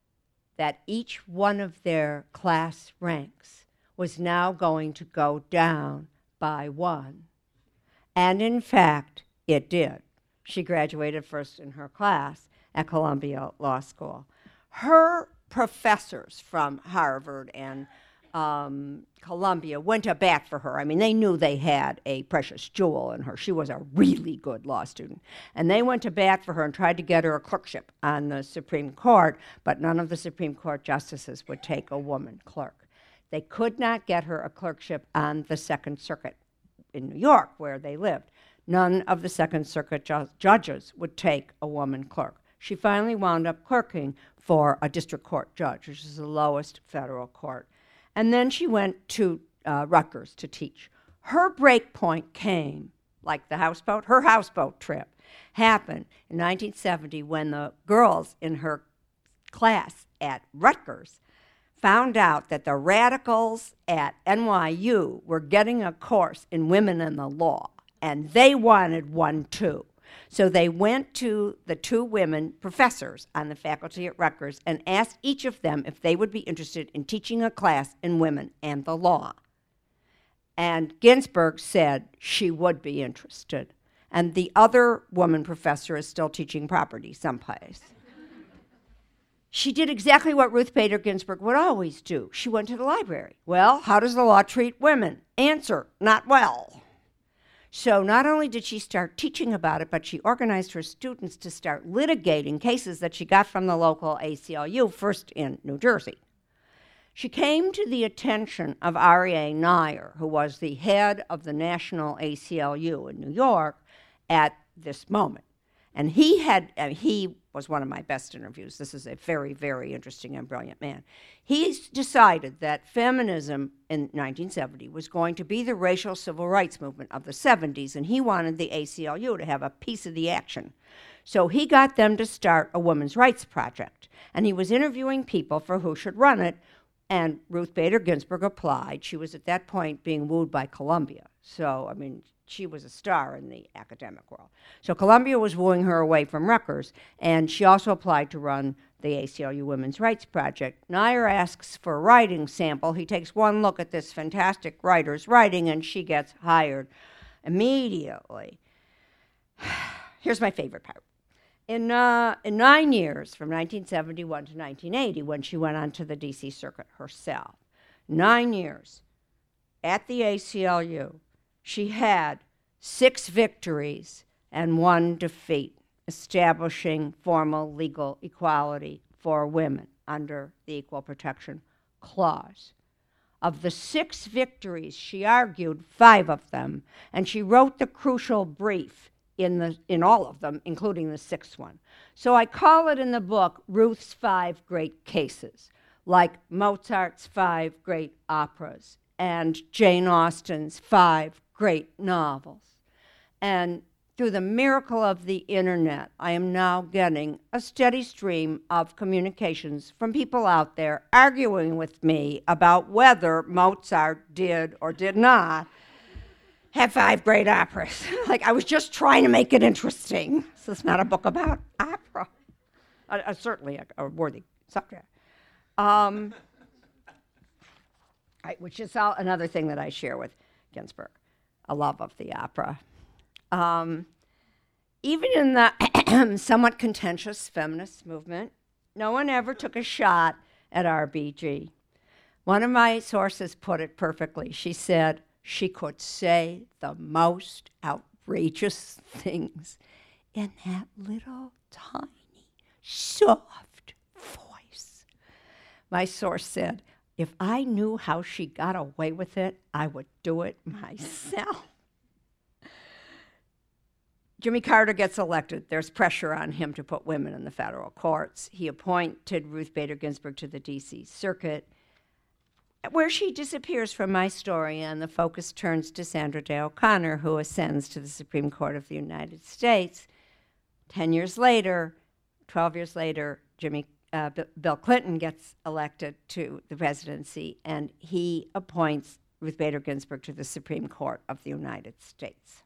that each one of their class ranks was now going to go down by one. And in fact, it did. She graduated first in her class at Columbia Law School. Her professors from Harvard and um, Columbia went to bat for her. I mean, they knew they had a precious jewel in her. She was a really good law student. And they went to bat for her and tried to get her a clerkship on the Supreme Court, but none of the Supreme Court justices would take a woman clerk. They could not get her a clerkship on the Second Circuit in New York, where they lived. None of the Second Circuit ju- judges would take a woman clerk. She finally wound up clerking for a district court judge, which is the lowest federal court. And then she went to uh, Rutgers to teach. Her break point came, like the houseboat, her houseboat trip happened in nineteen seventy when the girls in her class at Rutgers found out that the radicals at N Y U were getting a course in women in the law, and they wanted one too. So they went to the two women professors on the faculty at Rutgers and asked each of them if they would be interested in teaching a class in women and the law. And Ginsburg said she would be interested. And the other woman professor is still teaching property someplace. She did exactly what Ruth Bader Ginsburg would always do. She went to the library. Well, how does the law treat women? Answer, not well. So not only did she start teaching about it, but she organized her students to start litigating cases that she got from the local A C L U, first in New Jersey. She came to the attention of Aryeh Neier, who was the head of the National A C L U in New York at this moment. And he had, uh, he was one of my best interviews. This is a very, very interesting and brilliant man. He decided that feminism in nineteen seventy was going to be the racial civil rights movement of the seventies, and he wanted the A C L U to have a piece of the action. So he got them to start a women's rights project, and he was interviewing people for who should run it, and Ruth Bader Ginsburg applied. She was at that point being wooed by Columbia. So, I mean, she was a star in the academic world. So Columbia was wooing her away from Rutgers, and she also applied to run the A C L U Women's Rights Project. Neier asks for a writing sample. He takes one look at this fantastic writer's writing, and she gets hired immediately. Here's my favorite part. In, uh, in nine years, from nineteen seventy-one to nineteen eighty, when she went on to the D C Circuit herself, nine years at the A C L U, she had six victories and one defeat, establishing formal legal equality for women under the Equal Protection Clause. Of the six victories, she argued five of them, and she wrote the crucial brief in, the, in all of them, including the sixth one. So I call it in the book Ruth's Five Great Cases, like Mozart's five great operas, and Jane Austen's five great novels. And through the miracle of the internet, I am now getting a steady stream of communications from people out there arguing with me about whether Mozart did or did not have five great operas. Like, I was just trying to make it interesting. This is not a book about opera. Uh, uh, certainly a, a worthy subject. Um, I, which is all, another thing that I share with Ginsberg, a love of the opera. Um, even in the somewhat contentious feminist movement, no one ever took a shot at R B G. One of my sources put it perfectly. She said she could say the most outrageous things in that little tiny, soft voice. My source said, if I knew how she got away with it, I would do it myself. Jimmy Carter gets elected. There's pressure on him to put women in the federal courts. He appointed Ruth Bader Ginsburg to the D C Circuit, where she disappears from my story, and the focus turns to Sandra Day O'Connor, who ascends to the Supreme Court of the United States. Ten years later, twelve years later, Jimmy uh, B- Bill Clinton gets elected to the presidency, and he appoints Ruth Bader Ginsburg to the Supreme Court of the United States.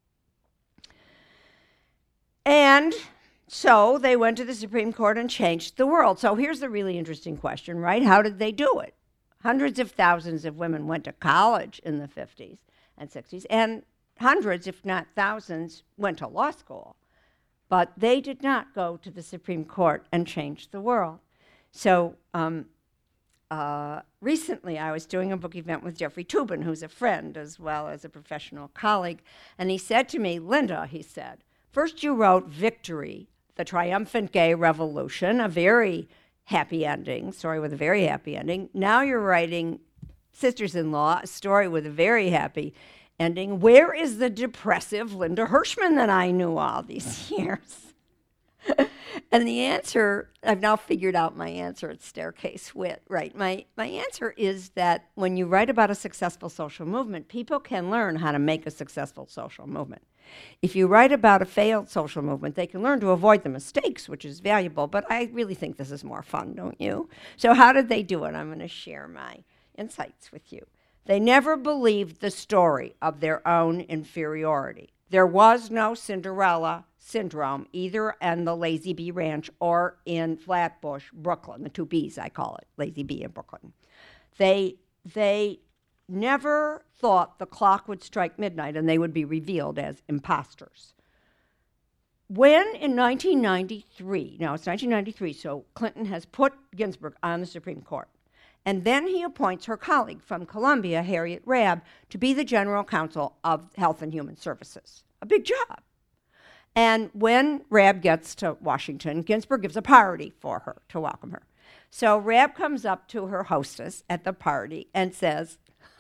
And so they went to the Supreme Court and changed the world. So here's the really interesting question, right? How did they do it? Hundreds of thousands of women went to college in the fifties and sixties, and hundreds, if not thousands, went to law school. But they did not go to the Supreme Court and change the world. So um, uh, recently I was doing a book event with Jeffrey Toobin, who's a friend as well as a professional colleague, and he said to me, Linda, he said, first you wrote Victory, the Triumphant Gay Revolution, a very happy ending, story with a very happy ending. Now you're writing Sisters-in-Law, a story with a very happy ending. Where is the depressive Linda Hirschman that I knew all these years? And the answer, I've now figured out my answer, it's staircase wit, right? My, my answer is that when you write about a successful social movement, people can learn how to make a successful social movement. If you write about a failed social movement, they can learn to avoid the mistakes, which is valuable, but I really think this is more fun, don't you? So how did they do it? I'm going to share my insights with you. They never believed the story of their own inferiority. There was no Cinderella syndrome either in the Lazy Bee Ranch or in Flatbush, Brooklyn, the two B's I call it, Lazy Bee in Brooklyn. They, they never thought the clock would strike midnight and they would be revealed as imposters. When in nineteen ninety-three, now it's nineteen ninety-three, so Clinton has put Ginsburg on the Supreme Court. And then he appoints her colleague from Columbia, Harriet Rabb, to be the general counsel of Health and Human Services. A big job. And when Rabb gets to Washington, Ginsburg gives a party for her to welcome her. So Rabb comes up to her hostess at the party and says,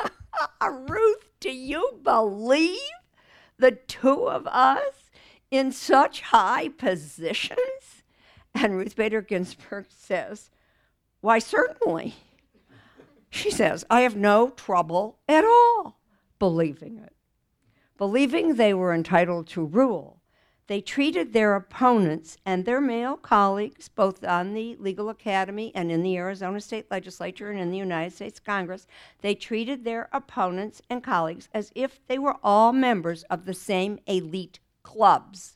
Ruth, do you believe the two of us in such high positions? And Ruth Bader Ginsburg says, why, certainly. She says, I have no trouble at all believing it. Believing they were entitled to rule. They treated their opponents and their male colleagues, both on the Legal Academy and in the Arizona State Legislature and in the United States Congress, they treated their opponents and colleagues as if they were all members of the same elite clubs.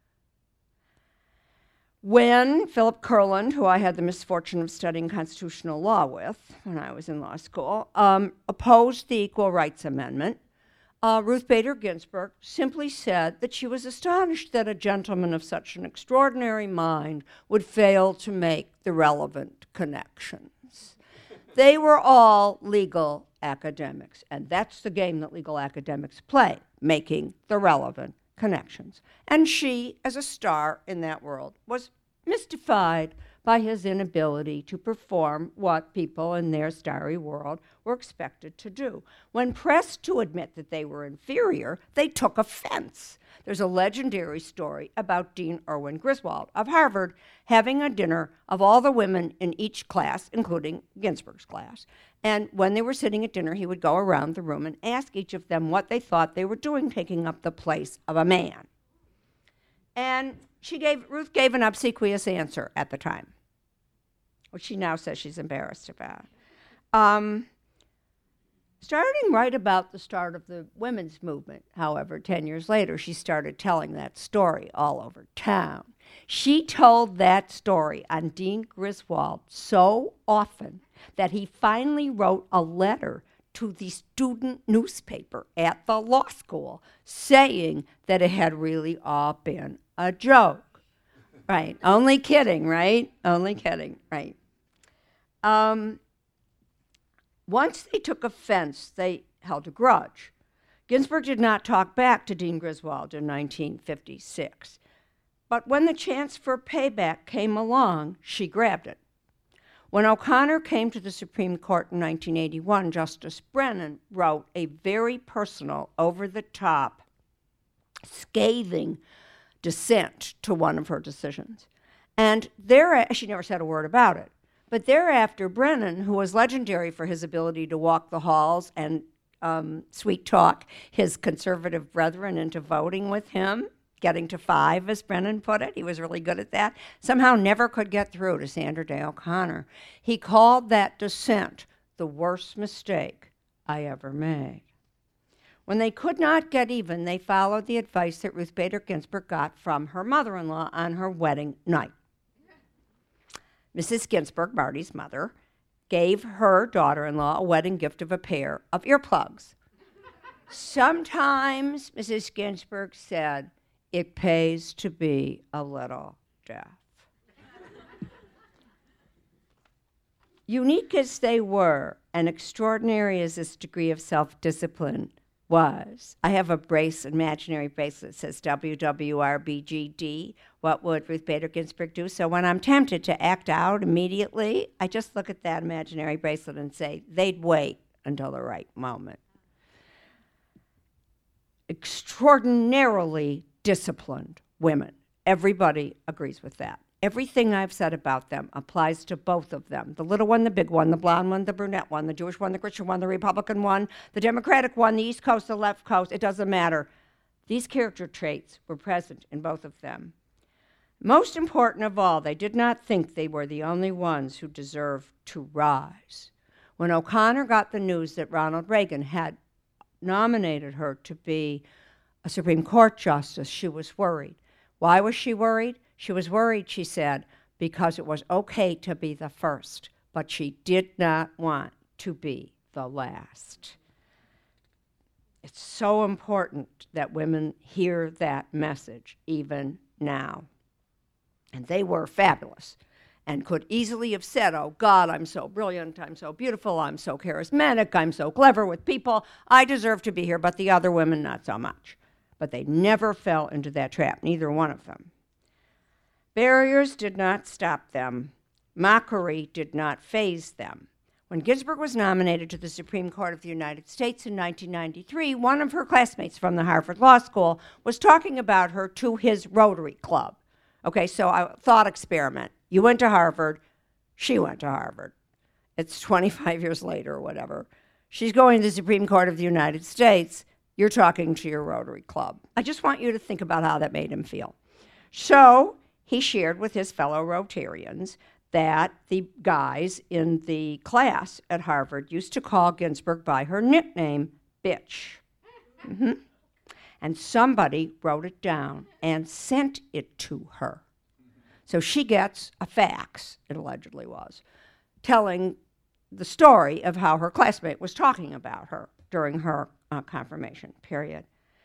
When Philip Kurland, who I had the misfortune of studying constitutional law with when I was in law school, um, opposed the Equal Rights Amendment, uh, Ruth Bader Ginsburg simply said that she was astonished that a gentleman of such an extraordinary mind would fail to make the relevant connections. They were all legal academics, and that's the game that legal academics play, making the relevant connections. And she, as a star in that world, was mystified by his inability to perform what people in their starry world were expected to do. When pressed to admit that they were inferior, they took offense. There's a legendary story about Dean Erwin Griswold of Harvard having a dinner of all the women in each class, including Ginsburg's class. And when they were sitting at dinner, he would go around the room and ask each of them what they thought they were doing, taking up the place of a man. And she gave, Ruth gave an obsequious answer at the time, which she now says she's embarrassed about. Um, starting right about the start of the women's movement, however, ten years later, she started telling that story all over town. She told that story on Dean Griswold so often that he finally wrote a letter to the student newspaper at the law school saying that it had really all been a joke. Right, only kidding, right? Only kidding, right. Um, once they took offense, they held a grudge. Ginsburg did not talk back to Dean Griswold in nineteen fifty-six. But when the chance for payback came along, she grabbed it. When O'Connor came to the Supreme Court in nineteen eighty-one, Justice Brennan wrote a very personal, over-the-top, scathing dissent to one of her decisions. And there, she never said a word about it. But thereafter, Brennan, who was legendary for his ability to walk the halls and um, sweet talk his conservative brethren into voting with him, getting to five, as Brennan put it. He was really good at that. Somehow never could get through to Sandra Day O'Connor. He called that dissent the worst mistake I ever made. When they could not get even, they followed the advice that Ruth Bader Ginsburg got from her mother-in-law on her wedding night. Missus Ginsburg, Marty's mother, gave her daughter-in-law a wedding gift of a pair of earplugs. Sometimes, Missus Ginsburg said, it pays to be a little deaf. Unique as they were, and extraordinary as this degree of self-discipline was. I have a brace, imaginary bracelet that says W W R B G D. What would Ruth Bader Ginsburg do? So when I'm tempted to act out immediately, I just look at that imaginary bracelet and say, they'd wait until the right moment. Extraordinarily disciplined women. Everybody agrees with that. Everything I've said about them applies to both of them. The little one, the big one, the blonde one, the brunette one, the Jewish one, the Christian one, the Republican one, the Democratic one, the East Coast, the left coast, it doesn't matter. These character traits were present in both of them. Most important of all, they did not think they were the only ones who deserved to rise. When O'Connor got the news that Ronald Reagan had nominated her to be a Supreme Court justice, she was worried. Why was she worried? She was worried, she said, because it was okay to be the first, but she did not want to be the last. It's so important that women hear that message even now. And they were fabulous and could easily have said, oh God, I'm so brilliant, I'm so beautiful, I'm so charismatic, I'm so clever with people, I deserve to be here, but the other women, not so much. But they never fell into that trap, neither one of them. Barriers did not stop them. Mockery did not faze them. When Ginsburg was nominated to the Supreme Court of the United States in nineteen ninety-three, one of her classmates from the Harvard Law School was talking about her to his Rotary Club. Okay, so a thought experiment. You went to Harvard, she went to Harvard. It's twenty-five years later or whatever. She's going to the Supreme Court of the United States. You're talking to your Rotary Club. I just want you to think about how that made him feel. So he shared with his fellow Rotarians that the guys in the class at Harvard used to call Ginsburg by her nickname, Bitch. Mm-hmm. And somebody wrote it down and sent it to her. So she gets a fax, it allegedly was, telling the story of how her classmate was talking about her during her uh, confirmation period.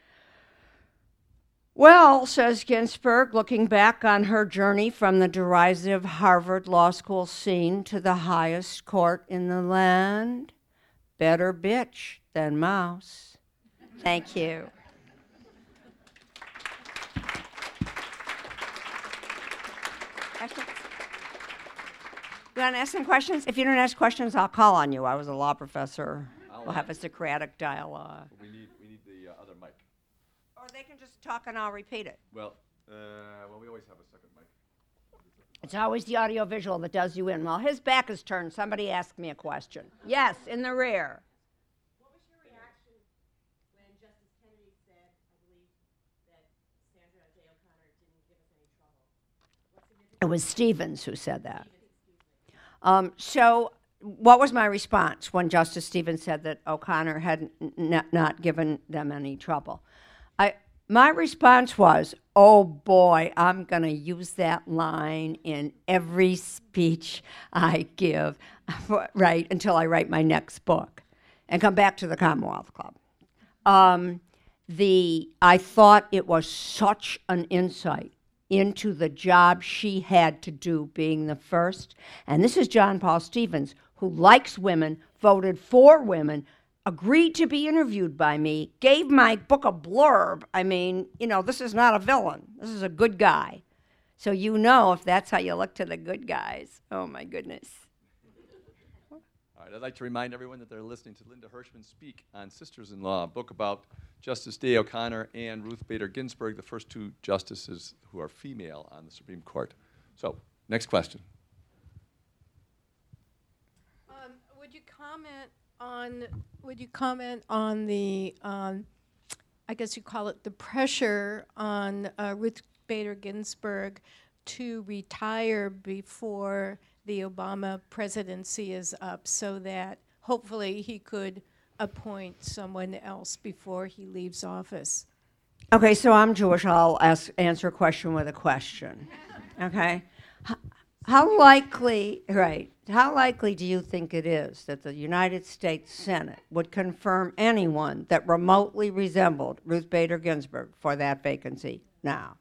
Well, says Ginsburg, looking back on her journey from the derisive Harvard Law School scene to the highest court in the land, better bitch than mouse. Thank you. You want to ask some questions? If you don't ask questions, I'll call on you. I was a law professor.
I'll
We'll have a Socratic dialogue.
We need, we need the uh, other mic.
Or they can just talk and I'll repeat it.
Well, uh, well, we always have a second mic.
It's always the audiovisual that does you in. While his back is turned, somebody asked me a question. Yes, in the rear.
What was your reaction when Justice Kennedy said, I believe, that Sandra Day O'Connor didn't give us any trouble? What significance?
It was Stevens who said that. Um, so what was my response when Justice Stevens said that O'Connor had n- n- not given them any trouble? I, my response was, oh boy, I'm going to use that line in every speech I give, right, until I write my next book and come back to the Commonwealth Club. Um, the, I thought it was such an insight into the job she had to do being the first. And this is John Paul Stevens, who likes women, voted for women, agreed to be interviewed by me, gave my book a blurb. I mean, you know, this is not a villain. This is a good guy. So you know if that's how you look to the good guys. Oh, my goodness.
All right, I'd like to remind everyone that they're listening to Linda Hirschman speak on Sisters-in-Law, a book about Justice Day O'Connor and Ruth Bader Ginsburg, the first two justices who are female on the Supreme Court. So, next question.
Um, would you comment on, would you comment on the, um, I guess you call it the pressure on uh, Ruth Bader Ginsburg to retire before the Obama presidency is up so that hopefully he could appoint someone else before he leaves office?
Okay, so I'm Jewish. I'll ask, answer a question with a question. Okay? H- How likely, right, how likely do you think it is that the United States Senate would confirm anyone that remotely resembled Ruth Bader Ginsburg for that vacancy now?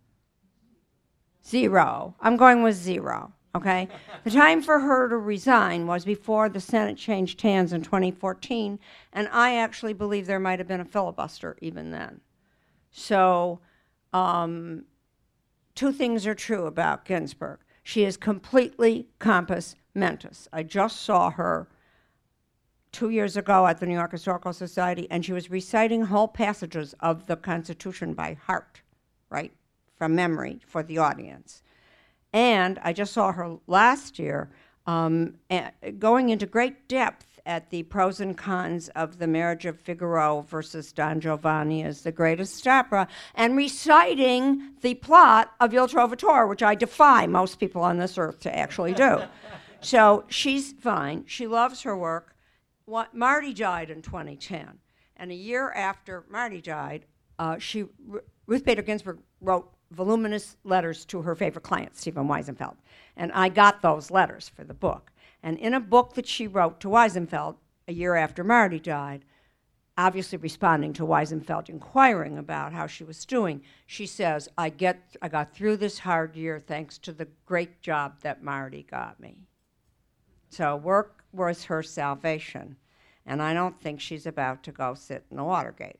Zero. I'm going with zero, okay? The time for her to resign was before the Senate changed hands in twenty fourteen, and I actually believe there might have been a filibuster even then. So, um, two things are true about Ginsburg. She is completely compos mentis. I just saw her two years ago at the New York Historical Society, and she was reciting whole passages of the Constitution by heart, right, from memory for the audience. And I just saw her last year um, going into great depth at the pros and cons of the marriage of Figaro versus Don Giovanni as the greatest opera, and reciting the plot of Il Trovatore, which I defy most people on this earth to actually do. So she's fine. She loves her work. What, Marty died in twenty ten, and a year after Marty died, uh, she, R- Ruth Bader Ginsburg wrote voluminous letters to her favorite client, Stephen Weisenfeld, and I got those letters for the book. And in a book that she wrote to Weisenfeld a year after Marty died, obviously responding to Weisenfeld inquiring about how she was doing, she says, I get, I got through this hard year thanks to the great job that Marty got me. So work was her salvation, and I don't think she's about to go sit in the Watergate.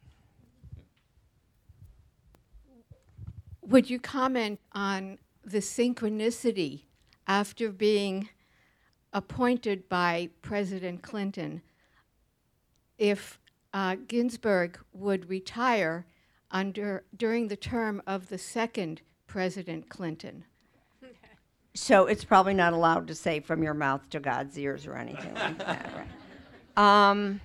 Would you comment on the synchronicity after being appointed by President Clinton if uh, Ginsburg would retire under during the term of the second President Clinton?
So it's probably not allowed to say from your mouth to God's ears or anything like that, right? Um,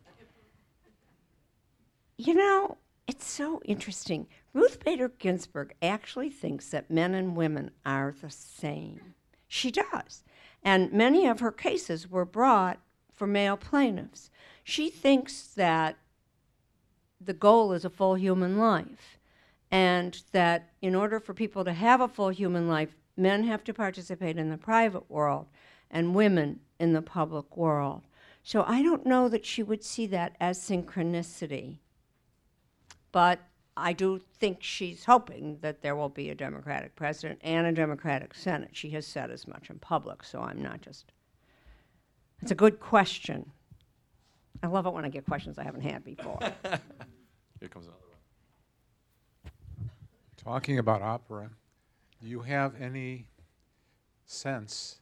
you know, it's so interesting. Ruth Bader Ginsburg actually thinks that men and women are the same. She does. And many of her cases were brought for male plaintiffs. She thinks that the goal is a full human life, and that in order for people to have a full human life, men have to participate in the private world and women in the public world. So I don't know that she would see that as synchronicity. But I do think she's hoping that there will be a Democratic president and a Democratic Senate. She has said as much in public, so I'm not just... It's a good question. I love it when I get questions I haven't had before.
Here comes another one.
Talking about opera, do you have any sense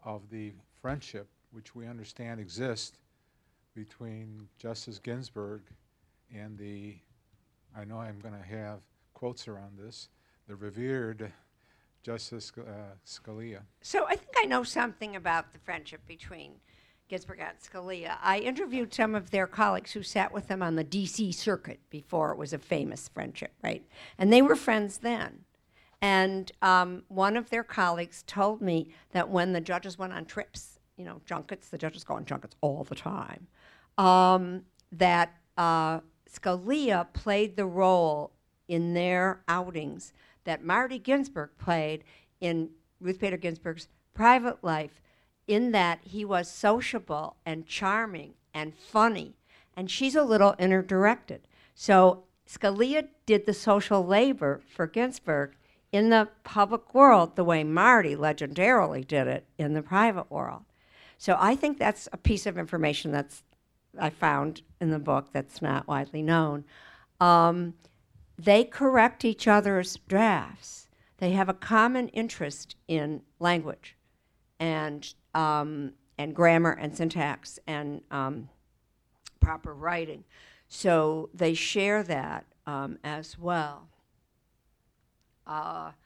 of the friendship which we understand exists between Justice Ginsburg and the, I know I'm going to have quotes around this, the revered Justice uh, Scalia.
So I think I know something about the friendship between Ginsburg and Scalia. I interviewed some of their colleagues who sat with them on the D C circuit before it was a famous friendship, right? And they were friends then. And um, one of their colleagues told me that when the judges went on trips, you know, junkets, the judges go on junkets all the time, um, that uh, Scalia played the role in their outings that Marty Ginsburg played in Ruth Bader Ginsburg's private life, in that he was sociable and charming and funny. And she's a little inner-directed. So Scalia did the social labor for Ginsburg in the public world the way Marty legendarily did it in the private world. So I think that's a piece of information that's I found in the book that's not widely known. Um, they correct each other's drafts. They have a common interest in language and um, and grammar and syntax and um, proper writing. So they share that um, as well. Uh,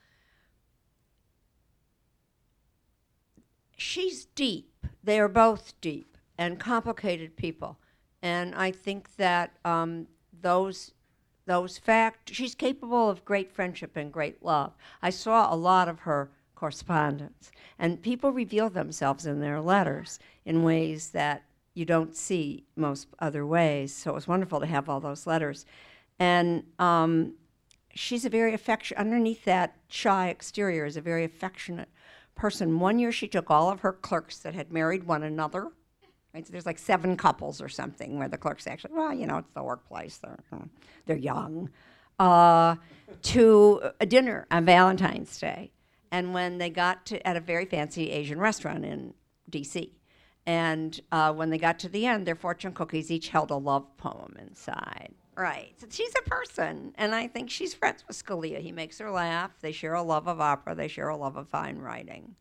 she's deep. They are both deep and complicated people. And I think that um, those those facts, she's capable of great friendship and great love. I saw a lot of her correspondence, and people reveal themselves in their letters in ways that you don't see most other ways. So it was wonderful to have all those letters. And um, she's a very affectionate, underneath that shy exterior is a very affectionate person. One year she took all of her clerks that had married one another. Right? So there's like seven couples or something where the clerks actually, well, you know, it's the workplace. They're, they're young. Uh, to a dinner on Valentine's Day. And when they got to, at a very fancy Asian restaurant in D C, and uh, when they got to the end, their fortune cookies each held a love poem inside. Right. So she's a person, and I think she's friends with Scalia. He makes her laugh. They share a love of opera. They share a love of fine writing.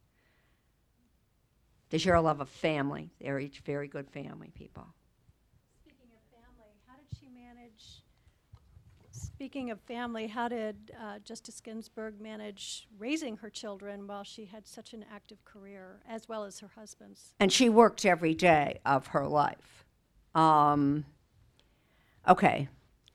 They share a love of family. They're each very good family people.
Speaking of family, how did she manage? Speaking of family, how did uh, Justice Ginsburg manage raising her children while she had such an active career, as well as her husband's?
And she worked every day of her life. Um, okay,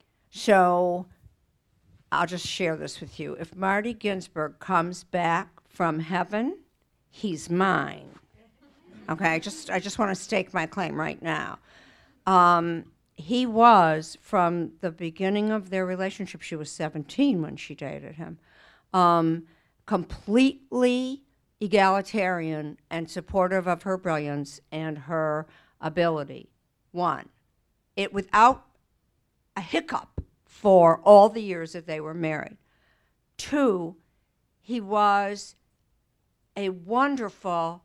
so I'll just share this with you. If Marty Ginsburg comes back from heaven, he's mine. Okay, I just I just want to stake my claim right now. Um, he was, from the beginning of their relationship, she was seventeen when she dated him, um, completely egalitarian and supportive of her brilliance and her ability. One, it without a hiccup for all the years that they were married. Two, he was a wonderful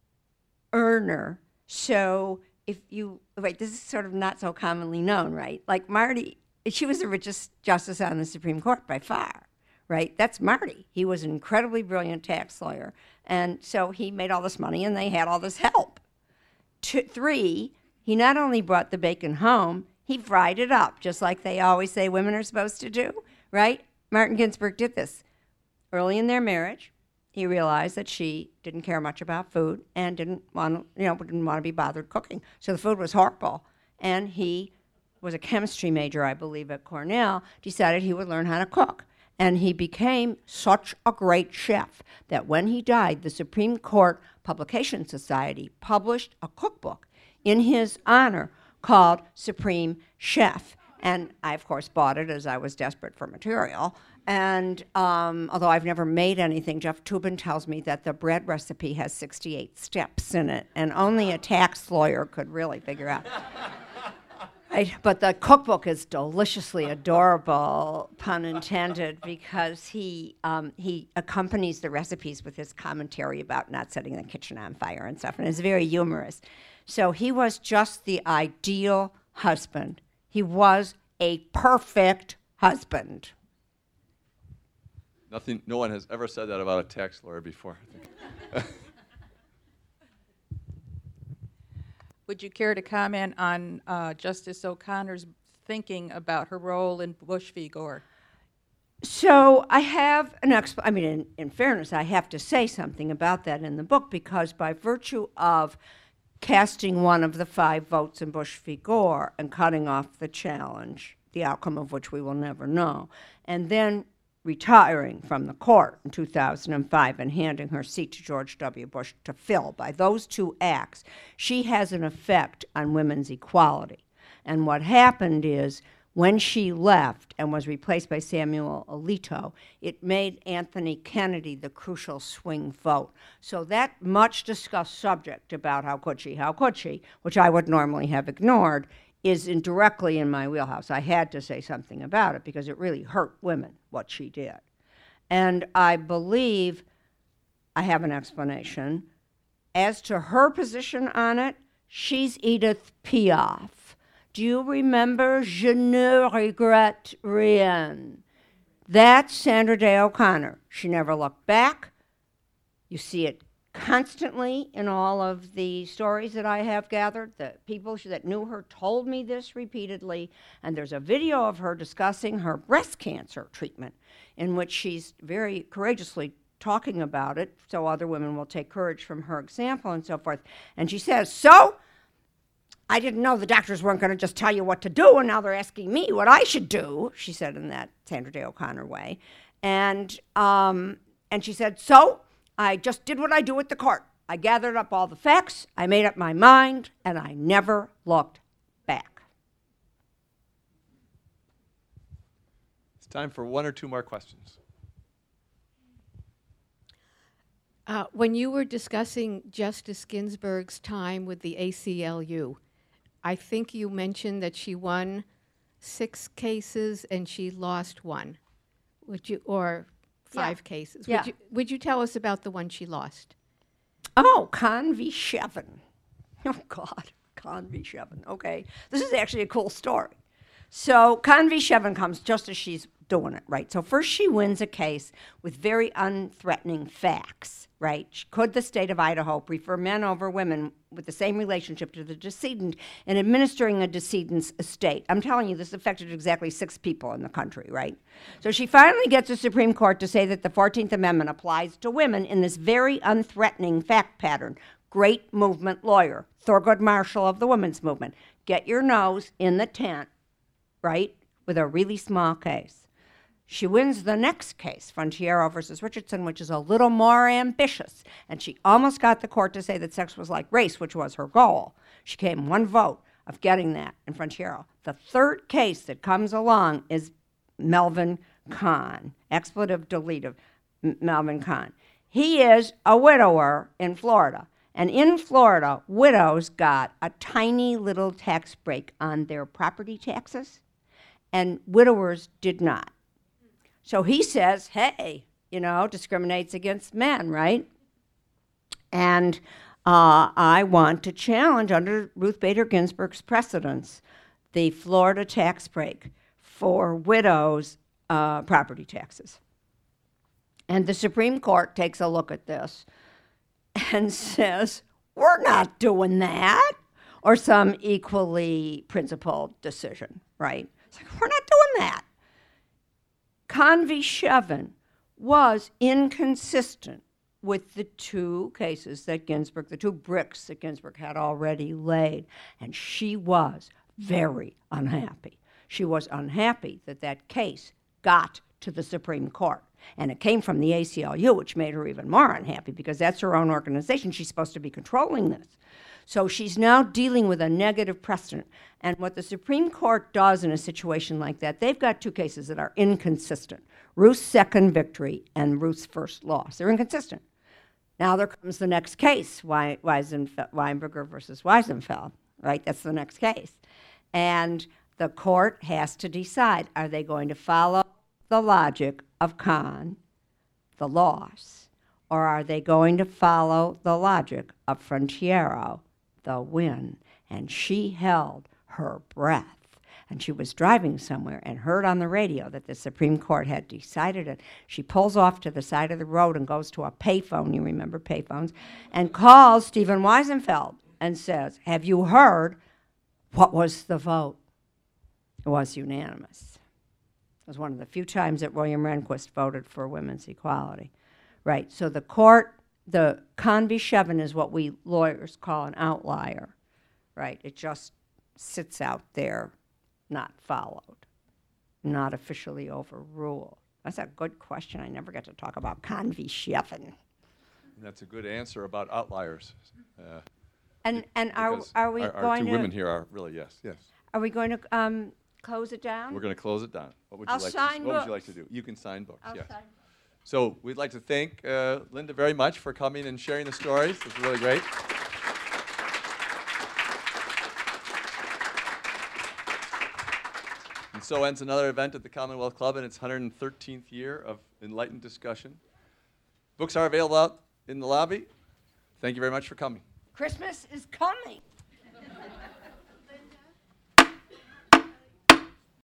earner. So if you, right, this is sort of not so commonly known, right? Like Marty, she was the richest justice on the Supreme Court by far, right? That's Marty. He was an incredibly brilliant tax lawyer. And so he made all this money and they had all this help. Two, three, he not only brought the bacon home, he fried it up, just like they always say women are supposed to do, right? Martin Ginsburg did this. Early in their marriage, he realized that she didn't care much about food and didn't want to, you know, didn't want to be bothered cooking. So the food was horrible. And he was a chemistry major, I believe, at Cornell, decided he would learn how to cook. And he became such a great chef that when he died, the Supreme Court Publication Society published a cookbook in his honor called Supreme Chef. And I, of course, bought it as I was desperate for material. And um, although I've never made anything, Jeff Toobin tells me that the bread recipe has sixty-eight steps in it, and only a tax lawyer could really figure out. Right? But the cookbook is deliciously adorable, pun intended, because he um, he accompanies the recipes with his commentary about not setting the kitchen on fire and stuff, and it's very humorous. So he was just the ideal husband. He was a perfect husband.
Nothing. No one has ever said that about a tax lawyer before.
Would you care to comment on uh, Justice O'Connor's thinking about her role in Bush v. Gore?
So I have an exp- I mean, in, in fairness, I have to say something about that in the book, because by virtue of casting one of the five votes in Bush v. Gore and cutting off the challenge, the outcome of which we will never know, and then retiring from the court in two thousand five and handing her seat to George W. Bush to fill, by those two acts, she has an effect on women's equality. And what happened is, when she left and was replaced by Samuel Alito, it made Anthony Kennedy the crucial swing vote. So that much discussed subject about how could she, how could she, which I would normally have ignored, is in directly in my wheelhouse. I had to say something about it because it really hurt women, what she did. And I believe I have an explanation. As to her position on it, she's Edith Piaf. Do you remember Je ne regrette rien? That's Sandra Day O'Connor. She never looked back. You see it constantly in all of the stories that I have gathered. The people that knew her told me this repeatedly, and there's a video of her discussing her breast cancer treatment in which she's very courageously talking about it so other women will take courage from her example and so forth. And she says, so I didn't know the doctors weren't going to just tell you what to do, and now they're asking me what I should do, she said in that Sandra Day O'Connor way. And, um, and she said, so I just did what I do at the court. I gathered up all the facts, I made up my mind, and I never looked back.
It's time for one or two more questions.
Uh, when you were discussing Justice Ginsburg's time with the A C L U, I think you mentioned that she won six cases and she lost one. Would you, or five
Yeah.
cases?
Yeah.
Would you, would you tell us about the one she lost?
Oh, Kahn v. Shevin. Oh, God, Kahn v. Shevin. Okay, this is actually a cool story. So Kahn v. Shevin comes just as she's doing it, right? So first she wins a case with very unthreatening facts, right? Could the state of Idaho prefer men over women with the same relationship to the decedent in administering a decedent's estate? I'm telling you, this affected exactly six people in the country, right? So she finally gets the Supreme Court to say that the fourteenth Amendment applies to women in this very unthreatening fact pattern. Great movement lawyer, Thurgood Marshall of the women's movement. Get your nose in the tent, right, with a really small case. She wins the next case, Frontiero versus Richardson, which is a little more ambitious. And she almost got the court to say that sex was like race, which was her goal. She came one vote of getting that in Frontiero. The third case that comes along is Melvin Kahn, expletive deletive, M- Melvin Kahn. He is a widower in Florida. And in Florida, widows got a tiny little tax break on their property taxes, and widowers did not. So he says, hey, you know, discriminates against men, right? And uh, I want to challenge, under Ruth Bader Ginsburg's precedence, the Florida tax break for widows' uh, property taxes. And the Supreme Court takes a look at this and says, we're not doing that, or some equally principled decision, right? It's like, we're not doing that. Kahn v. Shevin was inconsistent with the two cases that Ginsburg, the two bricks that Ginsburg had already laid, and she was very unhappy. She was unhappy that that case got to the Supreme Court, and it came from the A C L U, which made her even more unhappy because that's her own organization. She's supposed to be controlling this. So she's now dealing with a negative precedent. And what the Supreme Court does in a situation like that, they've got two cases that are inconsistent. Ruth's second victory and Ruth's first loss. They're inconsistent. Now there comes the next case, Weisenfeld, Weinberger versus Weisenfeld, right? That's the next case. And the court has to decide, are they going to follow the logic of Kahn, the loss, or are they going to follow the logic of Frontiero, the win? And she held her breath. And she was driving somewhere and heard on the radio that the Supreme Court had decided it. She pulls off to the side of the road and goes to a payphone, you remember payphones, and calls Stephen Weisenfeld, and says, have you heard what was the vote? It was unanimous. It was one of the few times that William Rehnquist voted for women's equality. Right, so the court, the Convy-Shevin is what we lawyers call an outlier. Right, it just sits out there, not followed, not officially overruled. That's a good question. I never get to talk about Convy-Shevin.
And that's a good answer about outliers. Uh,
And and are
because
are we
our, our
going
two
to
women here are really, yes, yes.
are we going to um, close it down?
We're going to close it down. What would
I'll
you like?
sign
to, what would you like
books.
to do? You can sign books.
I'll
yes.
sign.
So we'd like to thank uh, Linda very much for coming and sharing the stories. It's really great. And so ends another event at the Commonwealth Club in its one hundred thirteenth year of enlightened discussion. Books are available out in the lobby. Thank you very much for coming.
Christmas is coming.